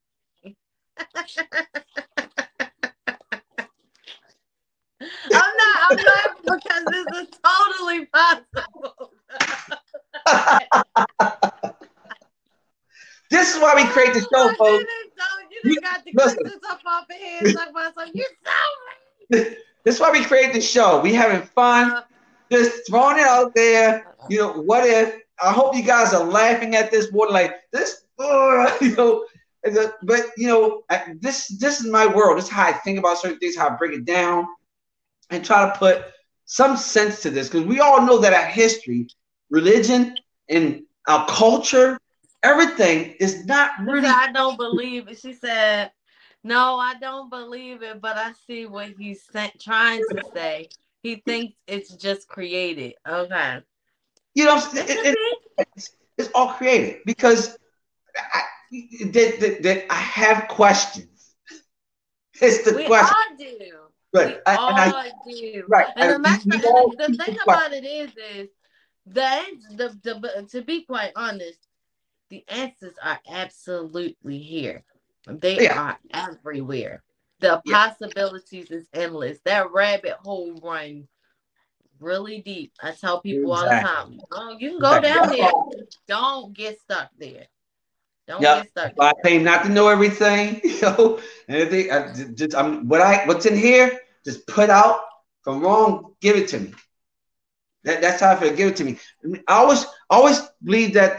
I'm laughing because this is totally possible. This is why we create the show, folks. You got the questions up off the head. You're so This is why we create the show. We having fun, just throwing it out there. You know, what if? I hope you guys are laughing at this more like this. You know, but you know, this is my world. This is how I think about certain things, how I break it down, and try to put some sense to this, because we all know that our history, religion, and our culture, everything is not really. I don't believe it. She said, no, I don't believe it, but I see what he's trying to say. He thinks it's just created. Okay. You know, it's all created, because that I have questions. It's the question. All do. Right. We all do. Right. And the thing about it is that to be quite honest, the answers are absolutely here. They Yeah. are everywhere. The possibilities is endless. That rabbit hole run really deep. I tell people all the Exactly. time, oh, you can go down there. Don't get stuck there. Don't get stuck I there. pay not to know everything, anything. What's in here, just put out. If I'm wrong, give it to me. That's how I feel. Give it to me. I always believe that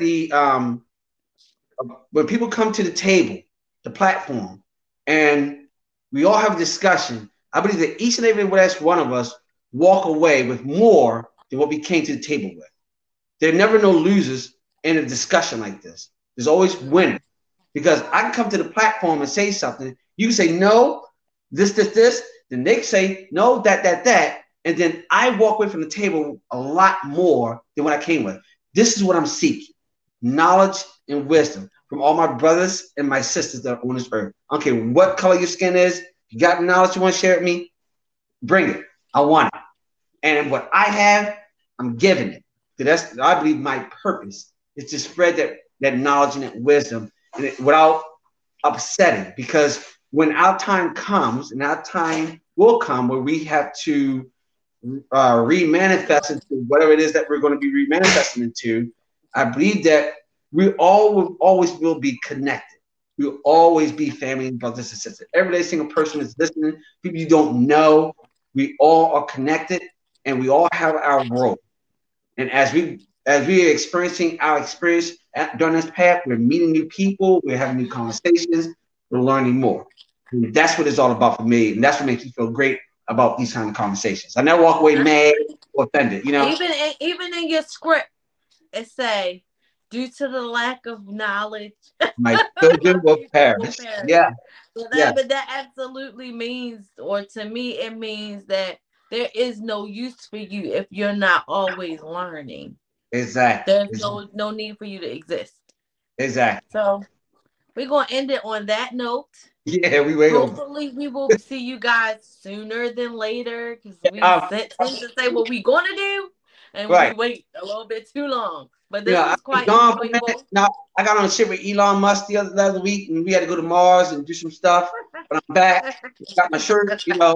when people come to the table, the platform, and we all have a discussion, I believe that each and every last one of us walk away with more than what we came to the table with. There are never no losers in a discussion like this. There's always winners. Because I can come to the platform and say something. You can say, no, this. Then they can say, no, that. And then I walk away from the table a lot more than what I came with. This is what I'm seeking. Knowledge and wisdom from all my brothers and my sisters that are on this earth. I don't care what color your skin is. You got knowledge you want to share with me? Bring it. I want it. And what I have, I'm giving it. That's, I believe, my purpose is to spread that knowledge and that wisdom without upsetting. Because when our time comes, and our time will come where we have to remanifest into whatever it is that we're going to be remanifesting into, I believe that we all will always will be connected. We'll always be family and brothers and sisters. Every single person is listening. People you don't know, we all are connected, and we all have our role. And as we are experiencing our experience during this path, we're meeting new people, we're having new conversations, we're learning more. And that's what it's all about for me, and that's what makes me feel great about these kind of conversations. I never walk away mad or offended, Even in your script, it say, due to the lack of knowledge, my children will perish. Yeah. So but that absolutely means, or to me, it means that there is no use for you if you're not always learning. Exactly. There's no need for you to exist. Exactly. So we're gonna end it on that note. Yeah, we way over. Hopefully we will see you guys sooner than later, because we tend to say what we're gonna do, and we wait a little bit too long. But this is quite enjoyable. Now, I got on a ship with Elon Musk the other week, and we had to go to Mars and do some stuff. But I'm back. Got my shirt, All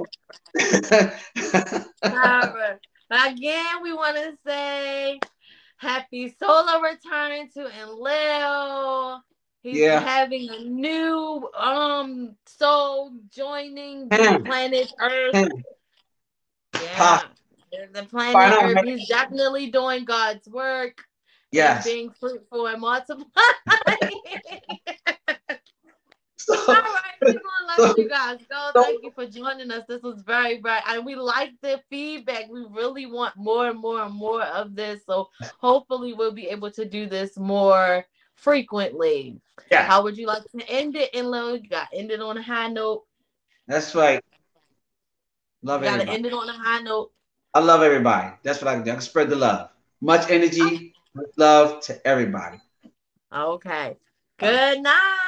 right. Again, we want to say happy solar return to Enlil. He's having a new soul joining the planet Earth. Yeah. The planet Earth. He's definitely doing God's work. Yes. Being fruitful and multiplying. All right, we're gonna let you guys go. Thank you for joining us. This was very, and we like the feedback. We really want more and more and more of this. So hopefully we'll be able to do this more frequently. Yeah. How would you like to end it, Enlil? You got to end it on a high note. That's right. Love everybody. Got to end it on a high note. I love everybody. That's what I can do. I can spread the love. Much energy, much love to everybody. Okay. Good night.